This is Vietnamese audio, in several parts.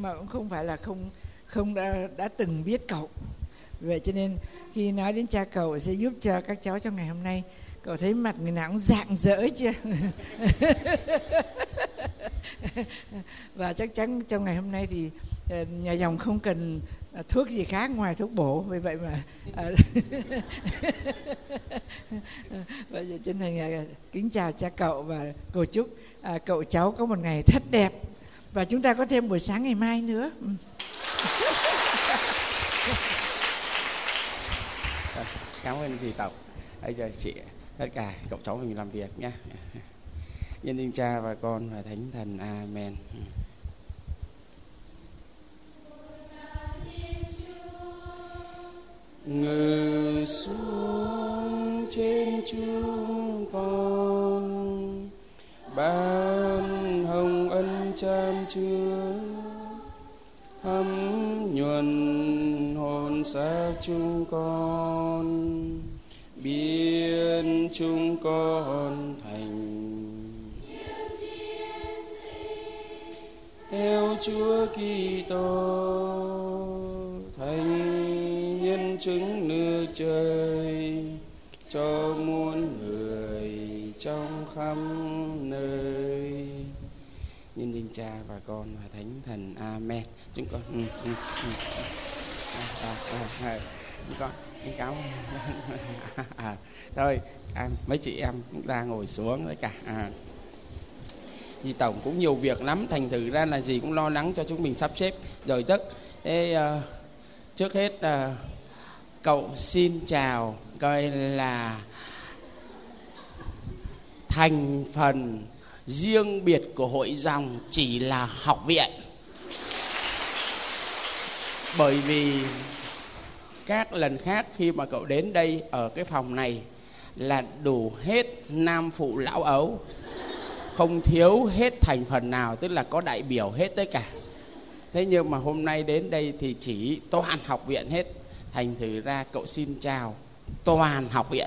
mà cũng không phải là không đã từng biết cậu. Vậy cho nên khi nói đến cha cậu sẽ giúp cho các cháu trong ngày hôm nay. Cậu thấy mặt người nào cũng rạng rỡ chưa? Và chắc chắn trong ngày hôm nay thì nhà dòng không cần thuốc gì khác ngoài thuốc bổ. Vì vậy mà bây giờ chân thành kính chào cha cậu và cầu chúc cậu cháu có một ngày thật đẹp. Và chúng ta có thêm buổi sáng ngày mai nữa. Cảm ơn dì Tổng. Bây giờ chị tất cả cậu cháu mình làm việc nhé. Nhân danh Cha và Con và Thánh Thần. Amen. Ngự xuống trên chúng con, ban hồng ân chan chứa, hâm nhuần hồn xác chúng con, biến chúng con thành theo Chúa Kitô, thành nhân chứng nước trời cho muôn người trong khắp nơi. Nhân danh Cha và Con và Thánh Thần. Amen. Chúng con chúng con cảm thôi mấy chị em chúng ta ngồi xuống tất cả. Dì Tổng cũng nhiều việc lắm, thành thử ra là dì cũng lo lắng cho chúng mình sắp xếp rồi giấc. Trước hết cậu xin chào coi là thành phần riêng biệt của hội dòng chỉ là học viện. Bởi vì các lần khác khi mà cậu đến đây ở cái phòng này là đủ hết nam phụ lão ấu, không thiếu hết thành phần nào, tức là có đại biểu hết tất cả. Thế nhưng mà hôm nay đến đây thì chỉ toàn học viện hết, thành thử ra cậu xin chào toàn học viện.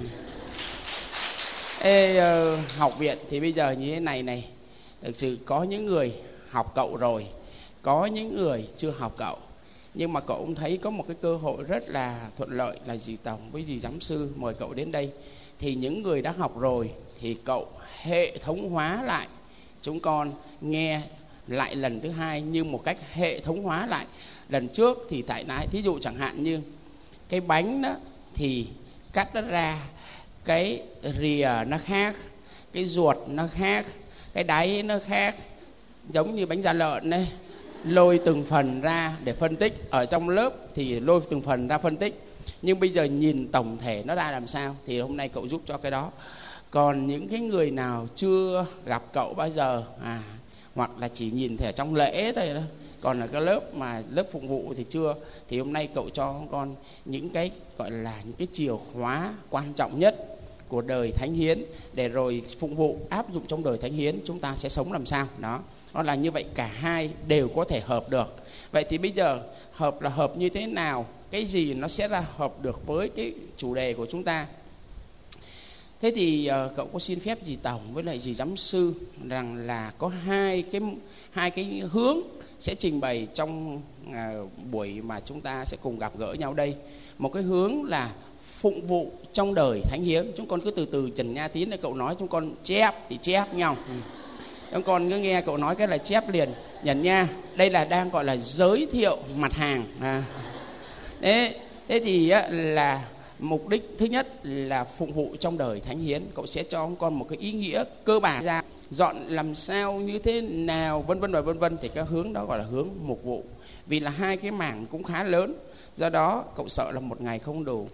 Học viện thì bây giờ như thế này, thực sự có những người học cậu rồi, có những người chưa học cậu. Nhưng mà cậu cũng thấy có một cái cơ hội rất là thuận lợi là dì Tổng với dì giám sư mời cậu đến đây. Thì những người đã học rồi thì cậu hệ thống hóa lại, chúng con nghe lại lần thứ hai như một cách hệ thống hóa lại. Lần trước thì tại nãy, thí dụ chẳng hạn như cái bánh đó thì cắt nó ra, cái rìa nó khác, cái ruột nó khác, cái đáy nó khác, giống như bánh da lợn đấy, lôi từng phần ra để phân tích. Ở trong lớp thì lôi từng phần ra phân tích, nhưng bây giờ nhìn tổng thể nó ra làm sao thì hôm nay cậu giúp cho cái đó. Còn những cái người nào chưa gặp cậu bao giờ hoặc là chỉ nhìn thấy ở trong lễ thôi đó, còn là cái lớp mà lớp phục vụ thì chưa, thì hôm nay cậu cho con những cái gọi là những cái chìa khóa quan trọng nhất của đời thánh hiến, để rồi phục vụ áp dụng trong đời thánh hiến chúng ta sẽ sống làm sao đó. Nó là như vậy, cả hai đều có thể hợp được. Vậy thì bây giờ hợp là hợp như thế nào, cái gì nó sẽ ra hợp được với cái chủ đề của chúng ta. Thế thì cậu có xin phép dì Tổng với lại dì giám sư rằng là có hai cái hướng sẽ trình bày trong buổi mà chúng ta sẽ cùng gặp gỡ nhau đây. Một cái hướng là phụng vụ trong đời thánh hiến. Chúng con cứ từ từ Trần Nha Tín này cậu nói, chúng con chép thì chép nhau. Chúng con cứ nghe cậu nói cái là chép liền. Nhận nha, đây là đang gọi là giới thiệu mặt hàng. Thế thì là mục đích thứ nhất là phụng vụ trong đời thánh hiến. Cậu sẽ cho con một cái ý nghĩa cơ bản ra, dọn làm sao như thế nào, vân vân và vân vân. Thì cái hướng đó gọi là hướng mục vụ. Vì là hai cái mảng cũng khá lớn, do đó cậu sợ là một ngày không đủ.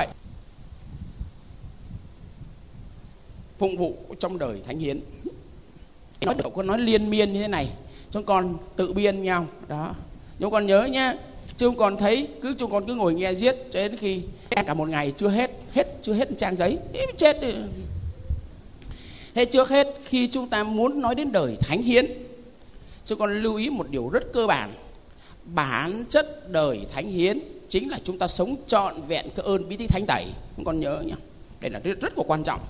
Phụng vụ trong đời thánh hiến, cậu có nói liên miên như thế này, chúng con tự biên nhau đó. Chúng con nhớ nhá, chứ chúng con thấy chúng con cứ ngồi nghe giết cho đến khi cả một ngày chưa hết trang giấy chết. Thế trước hết khi chúng ta muốn nói đến đời thánh hiến, chúng con lưu ý một điều rất cơ bản. Bản chất đời thánh hiến chính là chúng ta sống trọn vẹn cái ơn bí tích thánh tẩy. Chúng con nhớ nhá, đây là rất là quan trọng.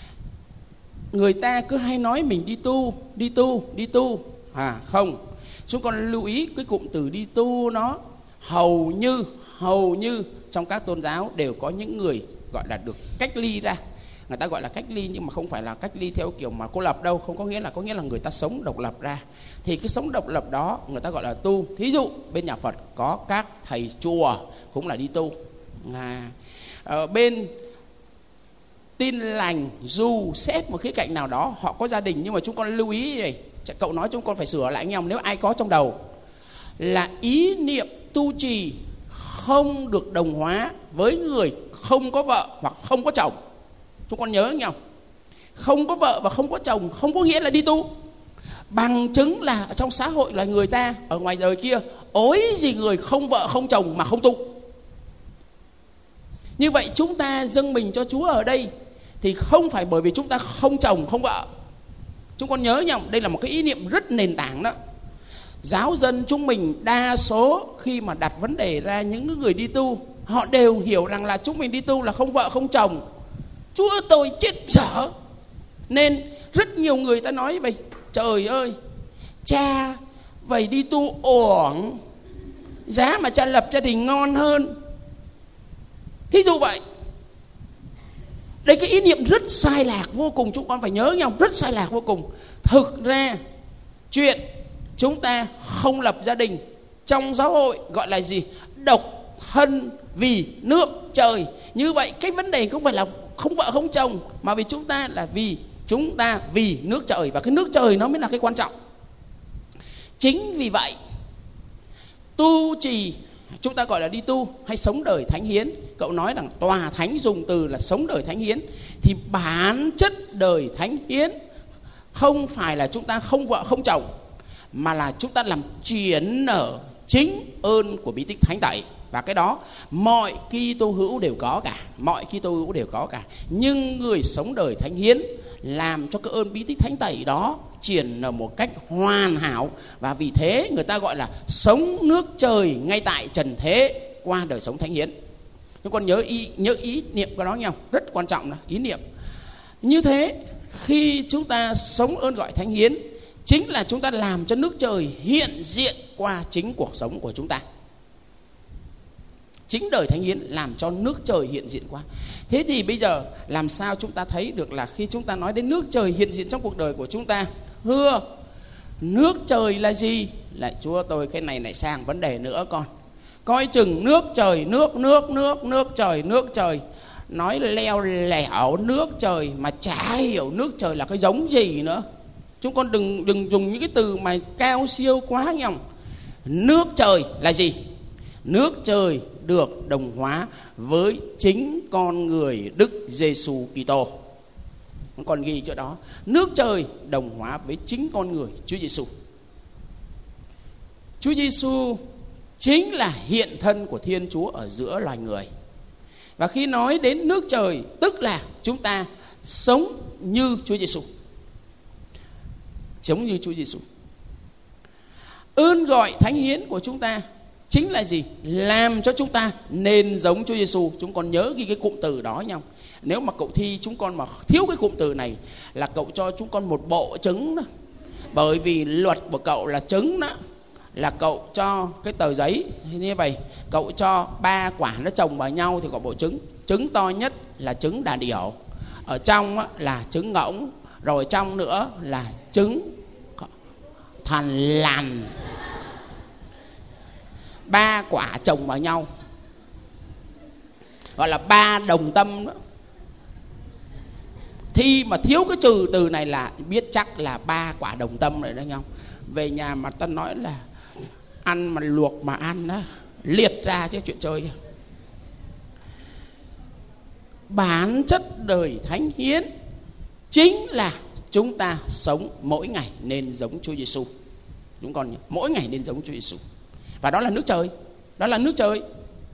Người ta cứ hay nói mình đi tu. Không, Chúng con lưu ý cái cụm từ đi tu nó hầu như trong các tôn giáo đều có những người gọi là được cách ly ra. Người ta gọi là cách ly nhưng mà không phải là cách ly theo kiểu mà cô lập đâu, không có nghĩa là người ta sống độc lập ra. Thì cái sống độc lập đó người ta gọi là tu. Thí dụ bên nhà Phật có các thầy chùa cũng là đi tu. Ở bên Tin Lành dù xét một khía cạnh nào đó họ có gia đình, nhưng mà chúng con lưu ý này, cậu nói chúng con phải sửa lại nhau nếu ai có trong đầu là ý niệm tu trì không được đồng hóa với người không có vợ hoặc không có chồng. Chúng con nhớ nhau, không có vợ và không có chồng không có nghĩa là đi tu. Bằng chứng là trong xã hội là người ta ở ngoài đời kia ối gì người không vợ không chồng mà không tu. Như vậy chúng ta dâng mình cho Chúa ở đây thì không phải bởi vì chúng ta không chồng không vợ. Chúng con nhớ nhau, đây là một cái ý niệm rất nền tảng đó. Giáo dân chúng mình đa số khi mà đặt vấn đề ra những người đi tu, họ đều hiểu rằng là chúng mình đi tu là không vợ không chồng. Chúa tôi chết dở. Nên rất nhiều người ta nói vậy, trời ơi, cha vậy đi tu ổn, giá mà cha lập gia đình ngon hơn. Thí dụ vậy. Đây cái ý niệm rất sai lạc vô cùng, chúng con phải nhớ nhau, rất sai lạc vô cùng. Thực ra chuyện chúng ta không lập gia đình trong giáo hội gọi là gì? Độc thân vì nước trời. Như vậy cái vấn đề không phải là không vợ không chồng, mà vì chúng ta là vì nước trời, và cái nước trời nó mới là cái quan trọng. Chính vì vậy tu trì chúng ta gọi là đi tu hay sống đời thánh hiến. Cậu nói rằng tòa thánh dùng từ là sống đời thánh hiến, thì bản chất đời thánh hiến không phải là chúng ta không vợ không chồng, mà là chúng ta làm triển nở chính ơn của bí tích thánh tẩy. Và cái đó mọi Kitô hữu đều có cả. Nhưng người sống đời thánh hiến làm cho cái ơn bí tích thánh tẩy đó triển ở một cách hoàn hảo, và vì thế người ta gọi là sống nước trời ngay tại trần thế qua đời sống thánh hiến. Chúng con nhớ ý niệm của nó nhau, rất quan trọng là ý niệm. Như thế khi chúng ta sống ơn gọi thánh hiến, chính là chúng ta làm cho nước trời hiện diện qua chính cuộc sống của chúng ta. Chính đời thánh hiến làm cho nước trời hiện diện qua. Thế thì bây giờ làm sao chúng ta thấy được là khi chúng ta nói đến nước trời hiện diện trong cuộc đời của chúng ta? Thưa, nước trời là gì? Lại Chúa tôi cái này lại sang vấn đề nữa con. Coi chừng nước trời, nước trời. Nói leo lẻo nước trời mà chả hiểu nước trời là cái giống gì nữa. Chúng con đừng dùng những cái từ mà cao siêu quá nhau. Nước trời là gì? Nước trời được đồng hóa với chính con người Đức Giêsu Kitô. Còn ghi chỗ đó, nước trời đồng hóa với chính con người Chúa Giêsu. Chúa Giêsu chính là hiện thân của Thiên Chúa ở giữa loài người. Và khi nói đến nước trời, tức là chúng ta sống như Chúa Giêsu. Sống như Chúa Giêsu. Ơn gọi thánh hiến của chúng ta chính là gì? Làm cho chúng ta nên giống Chúa Giêsu. Chúng con nhớ ghi cái cụm từ đó nhau. Nếu mà cậu thi chúng con mà thiếu cái cụm từ này là cậu cho chúng con một bộ trứng đó. Bởi vì luật của cậu là trứng đó, là cậu cho cái tờ giấy như vậy, cậu cho 3 quả nó chồng vào nhau thì có bộ trứng. Trứng to nhất là trứng đà điểu, ở trong là trứng ngỗng, rồi trong nữa là trứng thằn lằn. 3 quả chồng vào nhau gọi là 3 đồng tâm đó. Thi mà thiếu cái trừ từ này là biết chắc là 3 quả đồng tâm rồi đó nhau. Về nhà mà ta nói là ăn mà luộc mà ăn đó, liệt ra chứ chuyện chơi. Bản chất đời thánh hiến chính là chúng ta sống mỗi ngày nên giống Chúa Giêsu. Chúng con nhớ, mỗi ngày nên giống Chúa Giêsu. Và đó là nước trời. Đó là nước trời.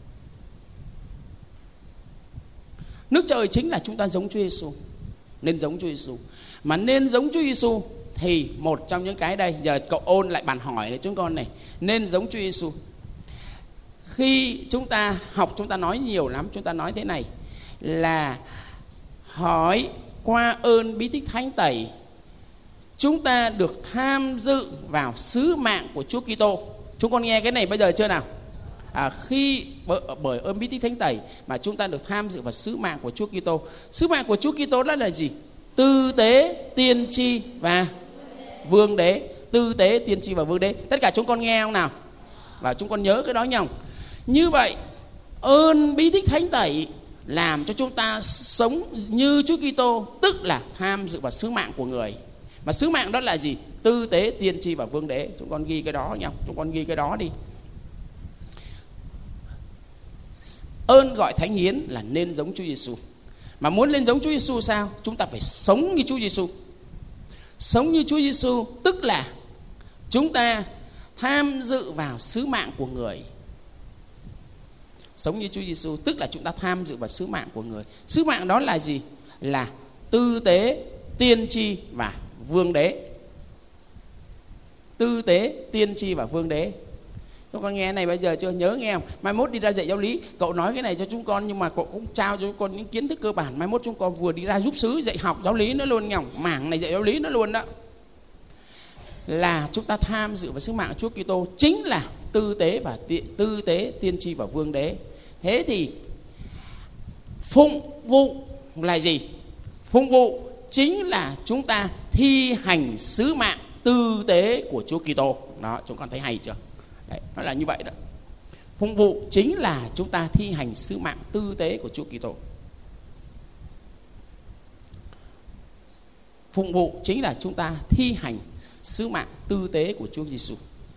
Nước trời chính là chúng ta giống Chúa Giêsu. Nên giống Chúa Giêsu. Mà nên giống Chúa Giêsu thì một trong những cái đây, giờ cậu ôn lại bàn hỏi này chúng con này, nên giống Chúa Giêsu. Khi chúng ta học, chúng ta nói nhiều lắm, chúng ta nói thế này là hỏi qua ơn bí tích thánh tẩy chúng ta được tham dự vào sứ mạng của Chúa Kitô. Chúng con nghe cái này bây giờ chưa nào? Khi bởi ơn bí tích thánh tẩy mà chúng ta được tham dự vào sứ mạng của Chúa Kitô. Sứ mạng của Chúa Kitô đó là gì? Tư tế, tiên tri và vương đế. Tư tế, tiên tri và vương đế. Tất cả chúng con nghe không nào? Và chúng con nhớ cái đó nhau. Như vậy, ơn bí tích thánh tẩy làm cho chúng ta sống như Chúa Kitô, tức là tham dự vào sứ mạng của người. Mà sứ mạng đó là gì? Tư tế, tiên tri và vương đế. Chúng con ghi cái đó nhau. Chúng con ghi cái đó đi. Ơn gọi thánh hiến là nên giống Chúa Giêsu. Mà muốn lên giống Chúa Giêsu sao? Chúng ta phải sống như Chúa Giêsu. Sống như Chúa Giêsu tức là chúng ta tham dự vào sứ mạng của người. Sống như Chúa Giêsu tức là chúng ta tham dự vào sứ mạng của người. Sứ mạng đó là gì? Là tư tế, tiên tri và vương đế. Tư tế, tiên tri và vương đế. Chúng con nghe này bây giờ chưa? Nhớ nghe không? Mai mốt đi ra dạy giáo lý, cậu nói cái này cho chúng con, nhưng mà cậu cũng trao cho chúng con những kiến thức cơ bản. Mai mốt chúng con vừa đi ra giúp xứ dạy học giáo lý nữa luôn nhau. Mảng này dạy giáo lý nữa luôn đó. Là chúng ta tham dự vào sứ mạng Chúa Kitô, chính là tư tế, tiên tri và vương đế. Thế thì phụng vụ là gì? Phụng vụ chính là chúng ta thi hành sứ mạng tư tế của Chúa Kitô. Đó, chúng con thấy hay chưa? Đấy, nó là như vậy đó. Phụng vụ chính là chúng ta thi hành sứ mạng tư tế của Chúa Kitô. Phụng vụ chính là chúng ta thi hành sứ mạng tư tế của Chúa Giêsu.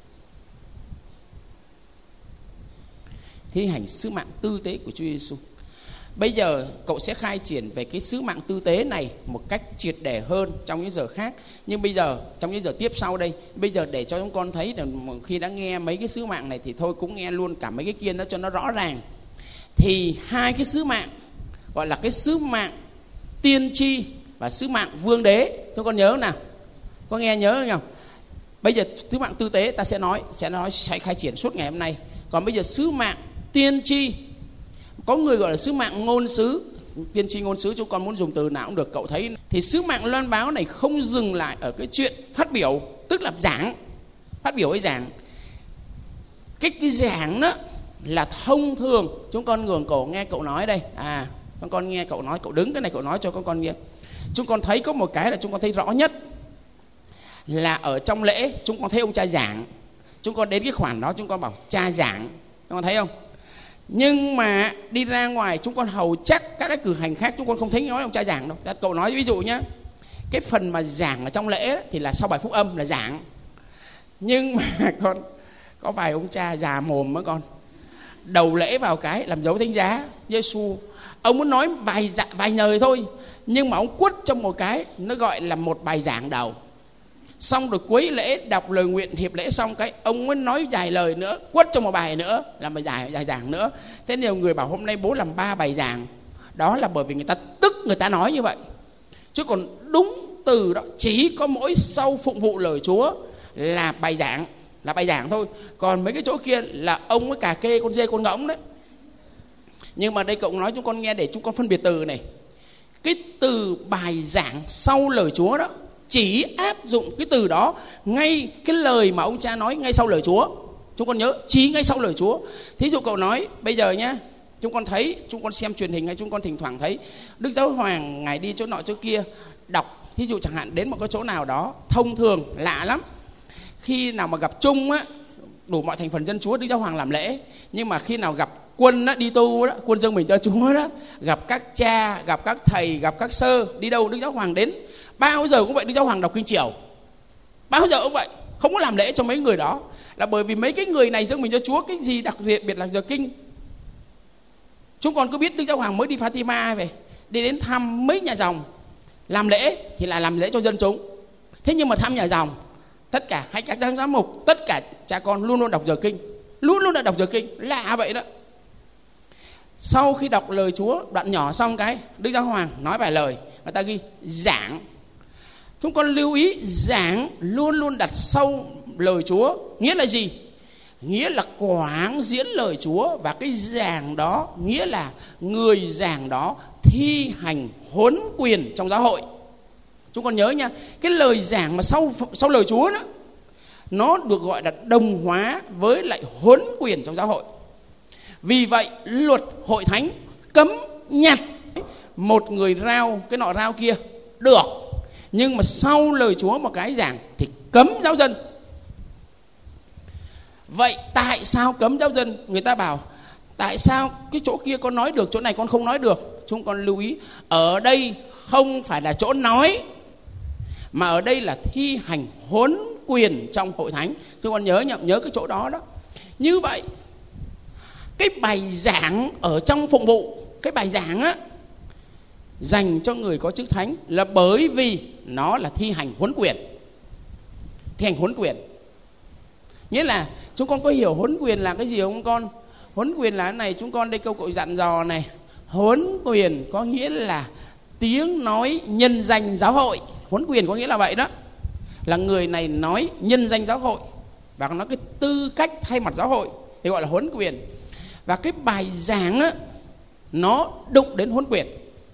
Thi hành sứ mạng tư tế của Chúa Giêsu. Bây giờ cậu sẽ khai triển về cái sứ mạng tư tế này một cách triệt để hơn trong những giờ khác. Nhưng bây giờ trong những giờ tiếp sau đây, bây giờ để cho chúng con thấy là khi đã nghe mấy cái sứ mạng này thì thôi cũng nghe luôn cả mấy cái kia nó cho nó rõ ràng. Thì hai cái sứ mạng gọi là cái sứ mạng tiên tri và sứ mạng vương đế. Chúng con nhớ nào? Có nghe nhớ không? Bây giờ sứ mạng tư tế ta sẽ khai triển suốt ngày hôm nay. Còn bây giờ sứ mạng tiên tri, có người gọi là sứ mạng ngôn sứ, tiên tri ngôn sứ, chúng con muốn dùng từ nào cũng được. Cậu thấy thì sứ mạng loan báo này không dừng lại ở cái chuyện phát biểu, tức là giảng, phát biểu hay giảng. Cái giảng đó là thông thường. Chúng con ngường cổ nghe cậu nói đây. Chúng con nghe cậu nói, cậu đứng cái này cậu nói cho con nghe. Chúng con thấy có một cái là chúng con thấy rõ nhất là ở trong lễ chúng con thấy ông cha giảng. Chúng con đến cái khoản đó chúng con bảo cha giảng. Chúng con thấy không? Nhưng mà đi ra ngoài chúng con hầu chắc các cái cử hành khác chúng con không thấy nói ông cha giảng đâu. Cậu nói ví dụ nhá, cái phần mà giảng ở trong lễ thì là sau bài phúc âm là giảng. Nhưng mà con có vài ông cha già mồm á con, đầu lễ vào cái làm dấu thánh giá Giêsu, ông muốn nói vài lời thôi, nhưng mà ông quất trong một cái nó gọi là một bài giảng đầu. Xong rồi cuối lễ đọc lời nguyện hiệp lễ xong cái ông muốn nói vài lời nữa, quất trong một bài nữa, làm bài dài giảng nữa. Thế nhiều người bảo hôm nay bố làm 3 bài giảng. Đó là bởi vì người ta tức người ta nói như vậy. Chứ còn đúng từ đó chỉ có mỗi sau phụng vụ lời Chúa là bài giảng thôi. Còn mấy cái chỗ kia là ông với cà kê con dê con ngỗng đấy. Nhưng mà đây cậu nói chúng con nghe để chúng con phân biệt từ này. Cái từ bài giảng sau lời Chúa đó chỉ áp dụng cái từ đó ngay cái lời mà ông cha nói ngay sau lời Chúa. Chúng con nhớ, chỉ ngay sau lời Chúa. Thí dụ cậu nói bây giờ nhá, chúng con thấy, chúng con xem truyền hình hay chúng con thỉnh thoảng thấy Đức Giáo Hoàng ngài đi chỗ nọ chỗ kia đọc, thí dụ chẳng hạn đến một cái chỗ nào đó thông thường lạ lắm. Khi nào mà gặp chung á, đủ mọi thành phần dân Chúa Đức Giáo Hoàng làm lễ. Nhưng mà khi nào gặp quân á, đi tu đó, quân dâng mình cho Chúa đó, gặp các cha, gặp các thầy, gặp các sơ, đi đâu Đức Giáo Hoàng đến bao giờ cũng vậy, Đức Giáo Hoàng đọc kinh chiều. Bao giờ cũng vậy, không có làm lễ cho mấy người đó. Là bởi vì mấy cái người này dâng mình cho Chúa cái gì đặc biệt là giờ kinh. Chúng con cứ biết Đức Giáo Hoàng mới đi Fatima về, đi đến thăm mấy nhà dòng. Làm lễ thì là làm lễ cho dân chúng. Thế nhưng mà thăm nhà dòng, tất cả hay các giám mục, tất cả cha con luôn luôn đọc giờ kinh. Luôn luôn là đọc giờ kinh, lạ vậy đó. Sau khi đọc lời Chúa đoạn nhỏ xong cái Đức Giáo Hoàng nói vài lời, người ta ghi giảng. Chúng con lưu ý giảng luôn luôn đặt sau lời Chúa. Nghĩa là gì? Nghĩa là quảng diễn lời Chúa. Và cái giảng đó nghĩa là người giảng đó thi hành huấn quyền trong giáo hội. Chúng con nhớ nha, cái lời giảng mà sau lời Chúa đó, nó được gọi là đồng hóa với lại huấn quyền trong giáo hội. Vì vậy luật hội thánh cấm nhặt một người rao cái nọ rao kia được, nhưng mà sau lời Chúa một cái giảng thì cấm giáo dân. Vậy tại sao cấm giáo dân? Người ta bảo tại sao cái chỗ kia con nói được, chỗ này con không nói được. Chúng con lưu ý, ở đây không phải là chỗ nói, mà ở đây là thi hành huấn quyền trong hội thánh. Chúng con nhớ cái chỗ đó đó. Như vậy cái bài giảng ở trong phụng vụ, cái bài giảng á, dành cho người có chức thánh là bởi vì nó là thi hành huấn quyền. Thi hành huấn quyền nghĩa là chúng con có hiểu huấn quyền là cái gì không con? Huấn quyền là cái này, chúng con đây câu cội dặn dò này. Huấn quyền có nghĩa là tiếng nói nhân danh giáo hội. Huấn quyền có nghĩa là vậy đó, là người này nói nhân danh giáo hội và nó cái tư cách thay mặt giáo hội thì gọi là huấn quyền. Và cái bài giảng á, nó đụng đến huấn quyền.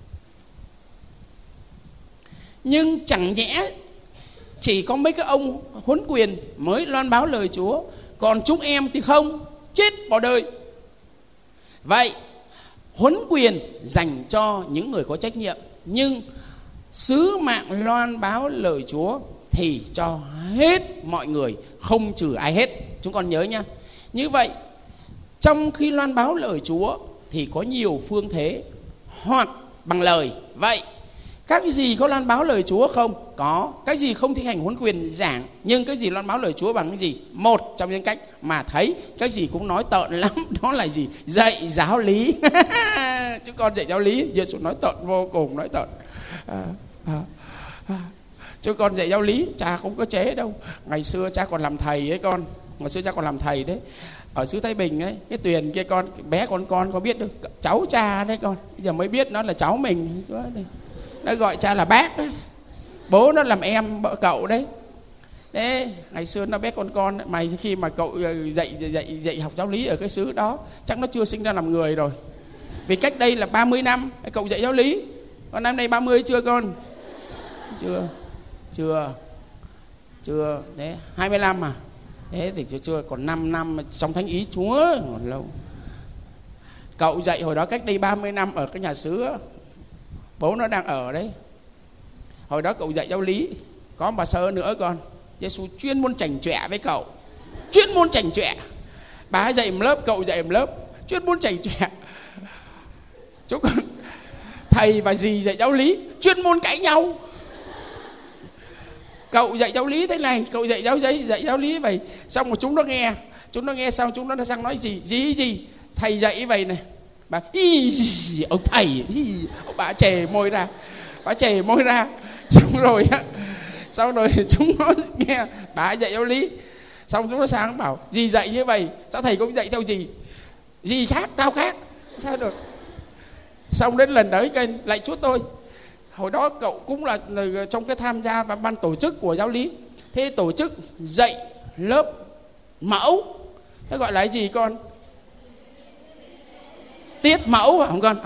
Nhưng chẳng nhẽ chỉ có mấy cái ông huấn quyền mới loan báo lời Chúa, còn chúng em thì không, chết bỏ đời. Vậy huấn quyền dành cho những người có trách nhiệm, nhưng sứ mạng loan báo lời Chúa thì cho hết mọi người, không trừ ai hết. Chúng con nhớ nha. Như vậy trong khi loan báo lời Chúa thì có nhiều phương thế, hoặc bằng lời. Vậy các cái gì có loan báo lời Chúa không? Có. Cái gì không thi hành huấn quyền giảng, nhưng cái gì loan báo lời Chúa bằng cái gì? Một trong những cách mà thấy cái gì cũng nói tợn lắm, đó là gì? Dạy giáo lý. Chúng con dạy giáo lý, Giê-xu nói tợn vô cùng, nói tợn. Chúng con dạy giáo lý, cha không có chế đâu. Ngày xưa cha còn làm thầy ấy con. Ngày xưa cha còn làm thầy đấy. Ở xứ Thái Bình ấy, cái Tuyền kia con, bé con có biết được, cháu cha đấy con. Bây giờ mới biết nó là cháu mình. Nó gọi cha là bác đấy. Bố nó làm em cậu đấy. Thế ngày xưa nó bé con mày khi mà cậu dạy học giáo lý ở cái xứ đó, chắc nó chưa sinh ra làm người rồi. Vì cách đây là 30 năm cậu dạy giáo lý. Còn năm nay 30 chưa con? Chưa. Thế 25 à? Thế thì chưa, còn 5 năm trong thánh ý Chúa còn lâu. Cậu dạy hồi đó cách đây 30 năm ở cái nhà xứ, bố nó đang ở đấy. Hồi đó cậu dạy giáo lý, có bà Sơ nữa con. Giê-xu chuyên môn chảnh chọe với cậu, chuyên môn chảnh chọe. Bà dạy một lớp, cậu dạy một lớp, chuyên môn chảnh chọe. Chúng con thầy và dì dạy giáo lý chuyên môn cãi nhau. Cậu dạy giáo lý thế này, cậu dạy giáo lý vậy. Xong rồi chúng nó nghe xong chúng nó sang nói gì thầy dạy vậy này. Bà ông thầy, bà chề môi ra. Xong rồi chúng nó nghe bà dạy giáo lý, xong chúng nó sang bảo gì dạy như vậy, sao thầy cũng dạy theo gì khác, tao khác, sao được. Xong đến lần đấy kênh lại chút tôi. Hồi đó cậu cũng là trong cái tham gia vào ban tổ chức của giáo lý. Thế tổ chức dạy lớp mẫu, thế gọi là cái gì con? Tiết mẫu hả không con?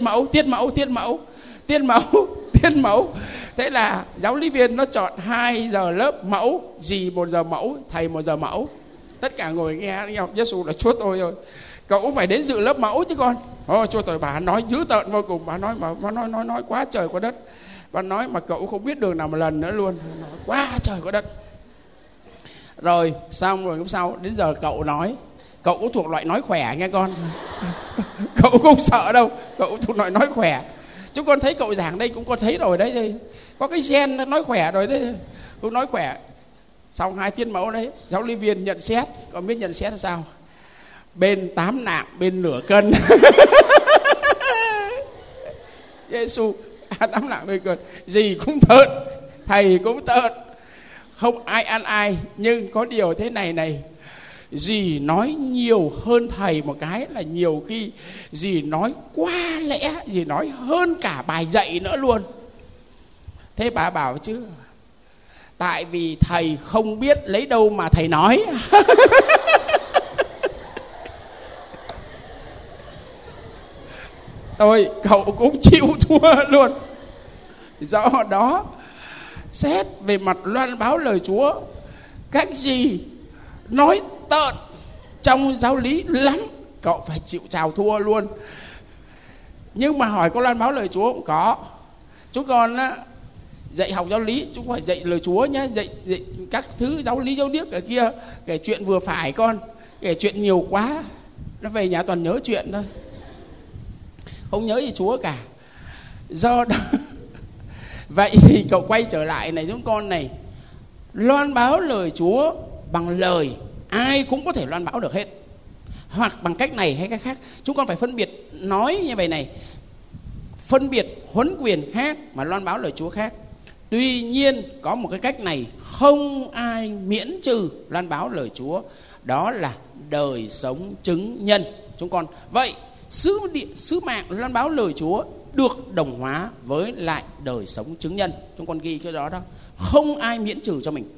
Tiết mẫu. Thế là giáo lý viên nó chọn 2 giờ lớp mẫu, dì 1 giờ mẫu, thầy 1 giờ mẫu. Tất cả ngồi nghe nhau. Giê-xu là Chúa tôi rồi, cậu cũng phải đến dự lớp mẫu chứ con. Chúa tôi, bà nói dữ tợn vô cùng. Bà nói quá trời quá đất. Bà nói mà cậu không biết đường nào một lần nữa luôn. Nói quá trời quá đất. Rồi xong rồi, hôm sau đến giờ cậu nói. Cậu cũng thuộc loại nói khỏe nghe con. Cậu không sợ đâu, cậu cũng thuộc loại nói khỏe. Chúng con thấy cậu giảng đây cũng có thấy rồi đấy. Có cái gen nói khỏe rồi đấy. Cũng nói khỏe. Xong 2 tiết mẫu đấy, giáo lý viên nhận xét. Con biết nhận xét là sao? Bên 8 nạng, bên nửa cân. Giê-xu 8 nạng bên cân. Dì cũng tợn, thầy cũng tợn, không ai ăn ai. Nhưng có điều thế này, dì nói nhiều hơn thầy một cái là nhiều khi dì nói quá lẽ, dì nói hơn cả bài dạy nữa luôn. Thế bà bảo chứ, tại vì thầy không biết lấy đâu mà thầy nói. Tôi cậu cũng chịu thua luôn. Do đó xét về mặt loan báo lời Chúa, các gì nói tợn trong giáo lý lắm, cậu phải chịu chào thua luôn. Nhưng mà hỏi có loan báo lời Chúa cũng có. Chúng con á, dạy học giáo lý chúng phải dạy lời Chúa nhé, dạy các thứ giáo lý giáo điếc ở kia, kể chuyện vừa phải con, kể chuyện nhiều quá nó về nhà toàn nhớ chuyện thôi, không nhớ gì Chúa cả. Do đó vậy thì cậu quay trở lại này, chúng con này, loan báo lời Chúa bằng lời ai cũng có thể loan báo được hết, hoặc bằng cách này hay cách khác. Chúng con phải phân biệt nói như vậy này, phân biệt huấn quyền khác mà loan báo lời Chúa khác. Tuy nhiên có một cái cách này không ai miễn trừ loan báo lời Chúa, đó là đời sống chứng nhân. Chúng con vậy sứ mạng loan báo lời Chúa được đồng hóa với lại đời sống chứng nhân. Chúng con ghi cái đó đó, không ai miễn trừ cho mình,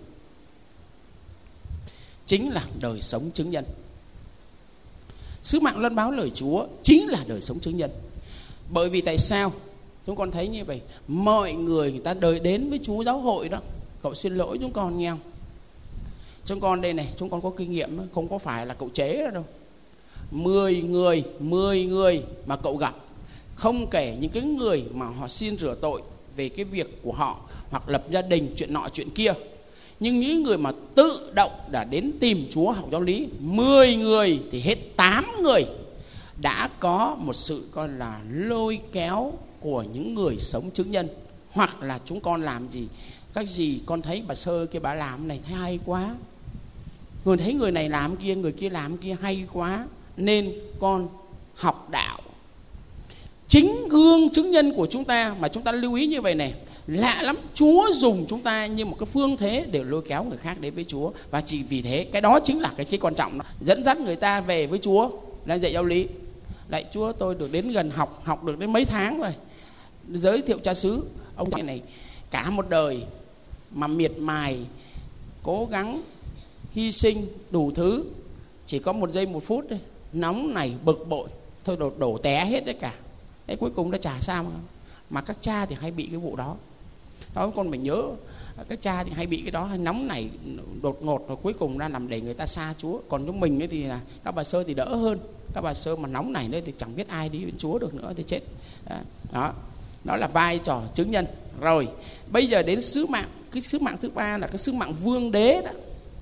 chính là đời sống chứng nhân. Sứ mạng loan báo lời Chúa chính là đời sống chứng nhân. Bởi vì tại sao? Chúng con thấy như vậy, mọi người ta đời đến với Chúa giáo hội đó. Cậu xin lỗi chúng con nghe không? Chúng con đây này, chúng con có kinh nghiệm, không có phải là cậu chế ra đâu. 10 người mà cậu gặp, không kể những cái người mà họ xin rửa tội về cái việc của họ, hoặc lập gia đình, chuyện nọ chuyện kia, nhưng những người mà tự động đã đến tìm Chúa học giáo lý, 10 người thì hết 8 người đã có một sự coi là lôi kéo của những người sống chứng nhân. Hoặc là chúng con làm gì, các gì con thấy bà Sơ kia bà làm này thấy hay quá, người thấy người này làm kia, người kia làm kia hay quá, nên con học đạo. Chính gương chứng nhân của chúng ta mà chúng ta lưu ý như vậy này, lạ lắm, Chúa dùng chúng ta như một cái phương thế để lôi kéo người khác đến với Chúa. Và chỉ vì thế, cái đó chính là cái quan trọng đó. Dẫn dắt người ta về với Chúa là dạy giáo lý. Lại Chúa, tôi được đến gần học được đến mấy tháng rồi, giới thiệu cha xứ. Ông này cả một đời mà miệt mài, cố gắng, hy sinh đủ thứ, chỉ có 1 giây 1 phút thôi, nóng này bực bội, thôi đổ té hết đấy cả. Thế cuối cùng nó chả sao mà các cha thì hay bị cái vụ đó. Đó, con mình nhớ các cha thì hay bị cái đó, hay nóng này đột ngột, rồi cuối cùng ra làm để người ta xa Chúa. Còn chúng mình ấy thì là các bà Sơ thì đỡ hơn. Các bà Sơ mà nóng này nữa thì chẳng biết ai đi với Chúa được nữa thì chết. Đó là vai trò chứng nhân. Rồi bây giờ đến sứ mạng. Cái sứ mạng thứ 3 là cái sứ mạng vương đế đó.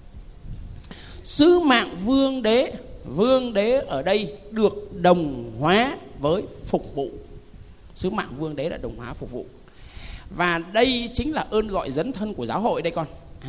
Sứ mạng vương đế ở đây được đồng hóa với phục vụ. Sứ mạng vương đế là đồng hóa phục vụ. Và đây chính là ơn gọi dấn thân của giáo hội đây con.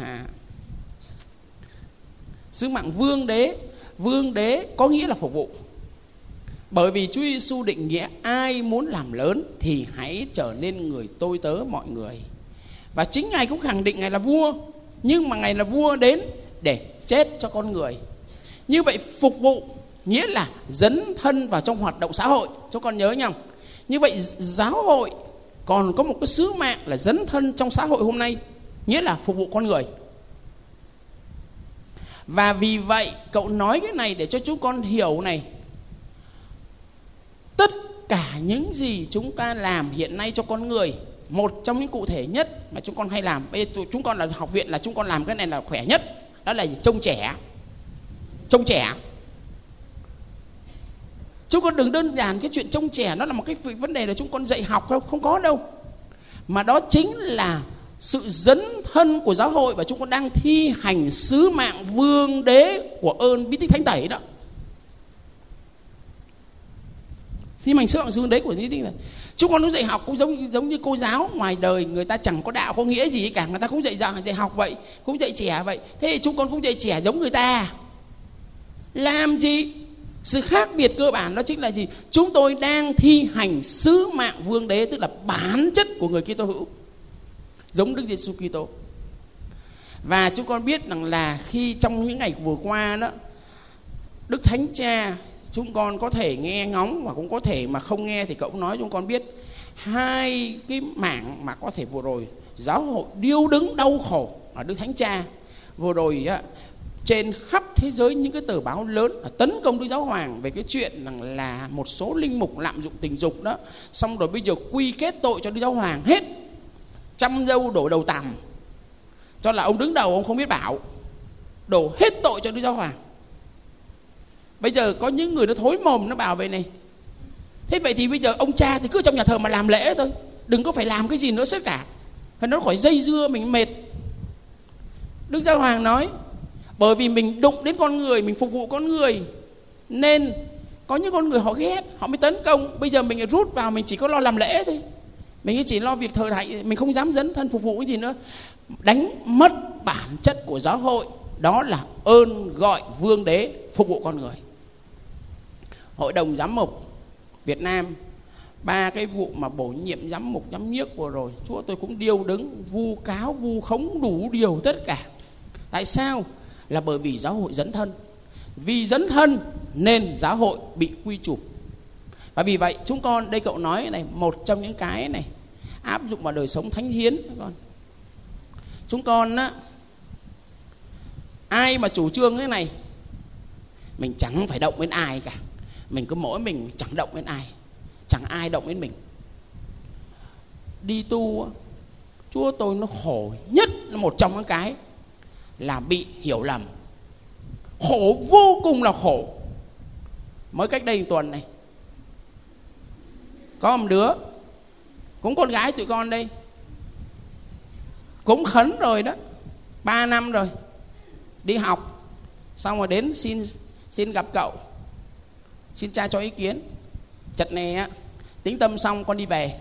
Sứ mạng vương đế có nghĩa là phục vụ. Bởi vì Chúa Giêsu định nghĩa ai muốn làm lớn thì hãy trở nên người tôi tớ mọi người. Và chính Ngài cũng khẳng định Ngài là vua, nhưng mà Ngài là vua đến để chết cho con người. Như vậy phục vụ nghĩa là dấn thân vào trong hoạt động xã hội. Chúng con nhớ nhau. Như vậy giáo hội còn có một cái sứ mạng là dấn thân trong xã hội hôm nay, nghĩa là phục vụ con người. Và vì vậy cậu nói cái này để cho chúng con hiểu này, tất cả những gì chúng ta làm hiện nay cho con người, một trong những cụ thể nhất mà chúng con hay làm, bây giờ chúng con là học viện là chúng con làm cái này là khỏe nhất, đó là trông trẻ. Chúng con đừng đơn giản cái chuyện trông trẻ nó là một cái vấn đề là chúng con dạy học không có đâu, mà đó chính là sự dấn thân của giáo hội, và chúng con đang thi hành sứ mạng vương đế của ơn bí tích thánh tẩy đó. Thi hành sứ mạng vương đế của bí tích này. Chúng con cũng dạy học cũng giống như cô giáo ngoài đời, người ta chẳng có đạo có nghĩa gì cả, người ta cũng dạy học vậy, cũng dạy trẻ vậy. Thế thì chúng con cũng dạy trẻ giống người ta. Làm gì? Sự khác biệt cơ bản đó chính là gì? Chúng tôi đang thi hành sứ mạng vương đế, tức là bản chất của người Kitô hữu, giống Đức Giêsu Kitô. Và chúng con biết rằng là khi trong những ngày vừa qua đó, Đức Thánh Cha chúng con có thể nghe ngóng và cũng có thể mà không nghe, thì cậu nói chúng con biết hai cái mảng mà có thể vừa rồi giáo hội điêu đứng đau khổ ở Đức Thánh Cha. Vừa rồi á, trên khắp thế giới những cái tờ báo lớn tấn công Đức Giáo Hoàng về cái chuyện rằng là một số linh mục lạm dụng tình dục đó, xong rồi bây giờ quy kết tội cho Đức Giáo Hoàng hết, chăm dâu đổ đầu tằm. cho là ông đứng đầu ông không biết bảo, đổ hết tội cho Đức Giáo Hoàng. Bây giờ có những người nó thối mồm nó bảo vậy này, thế vậy thì bây giờ ông cha thì cứ trong nhà thờ mà làm lễ thôi, đừng có phải làm cái gì nữa hết cả, phải nó khỏi dây dưa mình mệt. Đức Giáo Hoàng nói bởi vì mình đụng đến con người, mình phục vụ con người, nên có những con người họ ghét, họ mới tấn công. Bây giờ mình rút vào, mình chỉ có lo làm lễ thôi, mình chỉ lo việc thờ thạy, mình không dám dấn thân phục vụ cái gì nữa, đánh mất bản chất của giáo hội, đó là ơn gọi vương đế phục vụ con người. Hội đồng giám mục Việt Nam, 3 cái vụ mà bổ nhiệm giám mục giám nhiếc vừa rồi, Chúa tôi cũng điêu đứng, vu cáo, vu khống đủ điều tất cả. Tại sao? Là bởi vì giáo hội dấn thân. Vì dấn thân nên giáo hội bị quy chụp. Và vì vậy chúng con, đây cậu nói này, một trong những cái này áp dụng vào đời sống thánh hiến. Chúng con á, ai mà chủ trương cái này, mình chẳng phải động đến ai cả, mình cứ mỗi mình chẳng động đến ai, chẳng ai động đến mình. Đi tu, Chúa tôi nó khổ nhất, một trong những cái là bị hiểu lầm, khổ vô cùng là khổ. Mới cách đây một tuần này, có một đứa cũng con gái tụi con đây, cũng khấn rồi đó, 3 năm rồi đi học, xong rồi đến xin gặp cậu, xin cha cho ý kiến. Chật này á, tính tâm xong con đi về.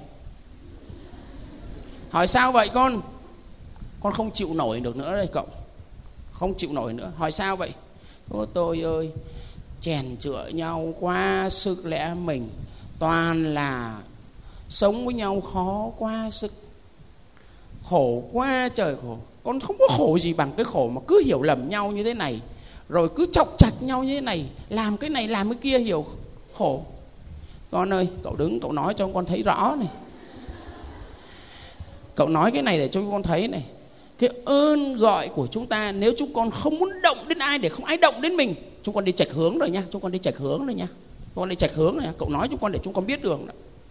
Hỏi sao vậy con không chịu nổi được nữa đây cậu, không chịu nổi nữa. Hỏi sao vậy? Ôi tôi ơi, chèn chựa nhau quá sức lẽ mình, toàn là sống với nhau khó quá sức, khổ quá trời khổ. Con không có khổ gì bằng cái khổ mà cứ hiểu lầm nhau như thế này, rồi cứ chọc chặt nhau như thế này, làm cái này làm cái kia, hiểu khổ. Con ơi, cậu đứng cậu nói cho con thấy rõ này, cậu nói cái này để cho con thấy này, cái ơn gọi của chúng ta, nếu chúng con không muốn động đến ai để không ai động đến mình, chúng con đi chệch hướng rồi nha, chúng con đi chệch hướng rồi nha, chúng con đi chệch hướng rồi nha. Cậu nói chúng con để chúng con biết đường đó.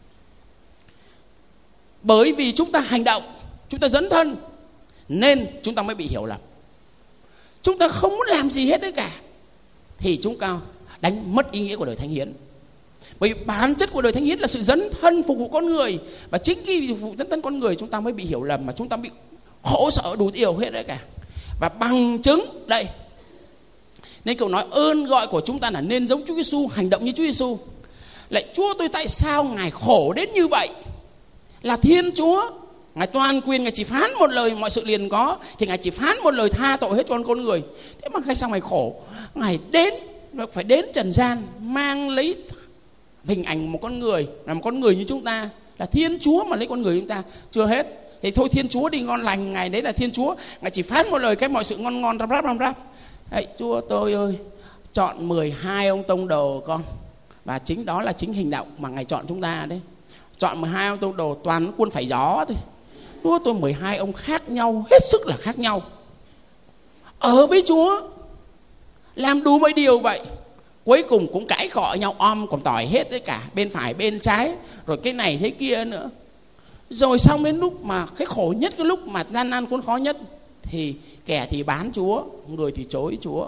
Bởi vì chúng ta hành động, chúng ta dấn thân nên chúng ta mới bị hiểu lầm. Chúng ta không muốn làm gì hết đấy cả thì chúng ta đánh mất ý nghĩa của đời thánh hiến. Bởi vì bản chất của đời thánh hiến là sự dấn thân phục vụ con người, và chính khi phục vụ dấn thân con người chúng ta mới bị hiểu lầm, mà chúng ta bị khổ sở đủ điều hết đấy cả. Và bằng chứng đây, nên cậu nói ơn gọi của chúng ta là nên giống Chúa Giêsu, hành động như Chúa Giêsu. Lại Chúa tôi tại sao Ngài khổ đến như vậy? Là Thiên Chúa, Ngài toàn quyền, Ngài chỉ phán một lời mọi sự liền có, thì Ngài chỉ phán một lời tha tội hết cho con người. Thế mà Ngài sao Ngài khổ? Ngài đến, phải đến trần gian, mang lấy hình ảnh một con người, là một con người như chúng ta, là Thiên Chúa mà lấy con người chúng ta. Chưa hết, thì thôi Thiên Chúa đi ngon lành, Ngài đấy là Thiên Chúa, Ngài chỉ phán một lời cái mọi sự ngon ngon răm rắp. Đấy, Chúa tôi ơi, chọn 12 ông tông đồ con, và chính đó là chính hành động mà Ngài chọn chúng ta đấy. Chọn 12 ông tông đồ toàn quân phải gió thôi. Chúa tôi 12 ông khác nhau, hết sức là khác nhau, ở với Chúa làm đủ mọi điều vậy, cuối cùng cũng cãi cọ nhau còn tỏi hết tất cả, bên phải bên trái, rồi cái này thế kia nữa. Rồi xong đến lúc mà cái khổ nhất, cái lúc mà gian nan khốn khó nhất, thì kẻ thì bán Chúa, người thì chối Chúa.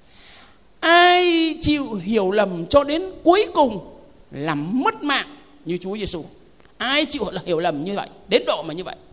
Ai chịu hiểu lầm cho đến cuối cùng là mất mạng như Chúa Giêsu? Ai chịu hiểu lầm như vậy, đến độ mà như vậy?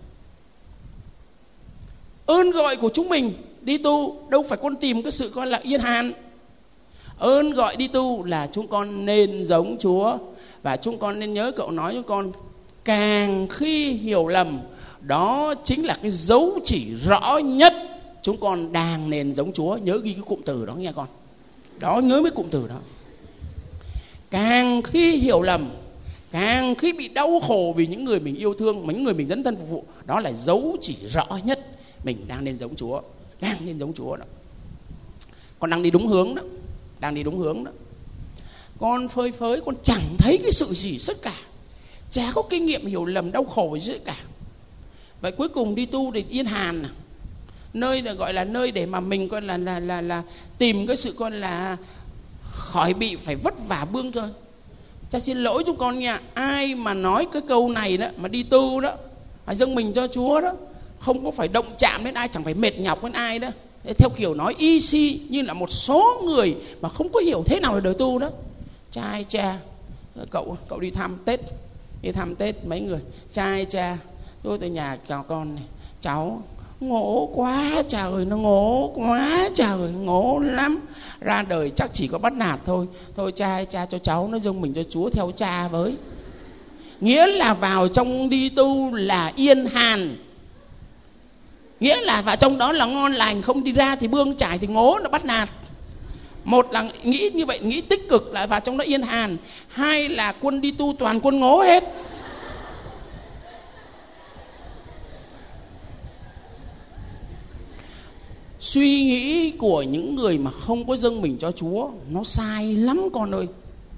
Ơn gọi của chúng mình đi tu đâu phải con tìm cái sự coi là yên hàn. Ơn gọi đi tu là chúng con nên giống Chúa. Và chúng con nên nhớ cậu nói chúng con, càng khi hiểu lầm, đó chính là cái dấu chỉ rõ nhất chúng con đang nên giống Chúa. Nhớ ghi cái cụm từ đó nha con. Đó, nhớ mấy cụm từ đó. Càng khi hiểu lầm, càng khi bị đau khổ vì những người mình yêu thương, những người mình dấn thân phục vụ, đó là dấu chỉ rõ nhất mình đang nên giống Chúa, đang nên giống Chúa đó. Con đang đi đúng hướng đó, đang đi đúng hướng đó. Con phơi phới, con chẳng thấy cái sự gì tất cả, chả có kinh nghiệm hiểu lầm đau khổ gì cả. Vậy cuối cùng đi tu để yên hàn, nơi là gọi là nơi để mà mình coi là tìm cái sự coi là khỏi bị phải vất vả bươn thôi. Cha xin lỗi chúng con nha, ai mà nói cái câu này đó mà đi tu đó, phải dâng mình cho Chúa đó, không có phải động chạm đến ai, chẳng phải mệt nhọc đến ai đó. Theo kiểu nói easy, như là một số người mà không có hiểu thế nào là đời tu đó. Cha cậu đi thăm Tết mấy người, cha tôi từ nhà chào con này, cháu ngộ quá trời, nó ngộ quá trời, ngộ lắm, ra đời chắc chỉ có bắt nạt thôi cha cho cháu nó dâng mình cho Chúa theo cha với. Nghĩa là vào trong đi tu là yên hàn, nghĩa là vào trong đó là ngon lành, không đi ra thì bươn trải thì ngố nó bắt nạt. Một là nghĩ như vậy, nghĩ tích cực là vào trong đó yên hàn. Hai là quân đi tu toàn quân ngố hết. Suy nghĩ của những người mà không có dâng mình cho Chúa nó sai lắm con ơi,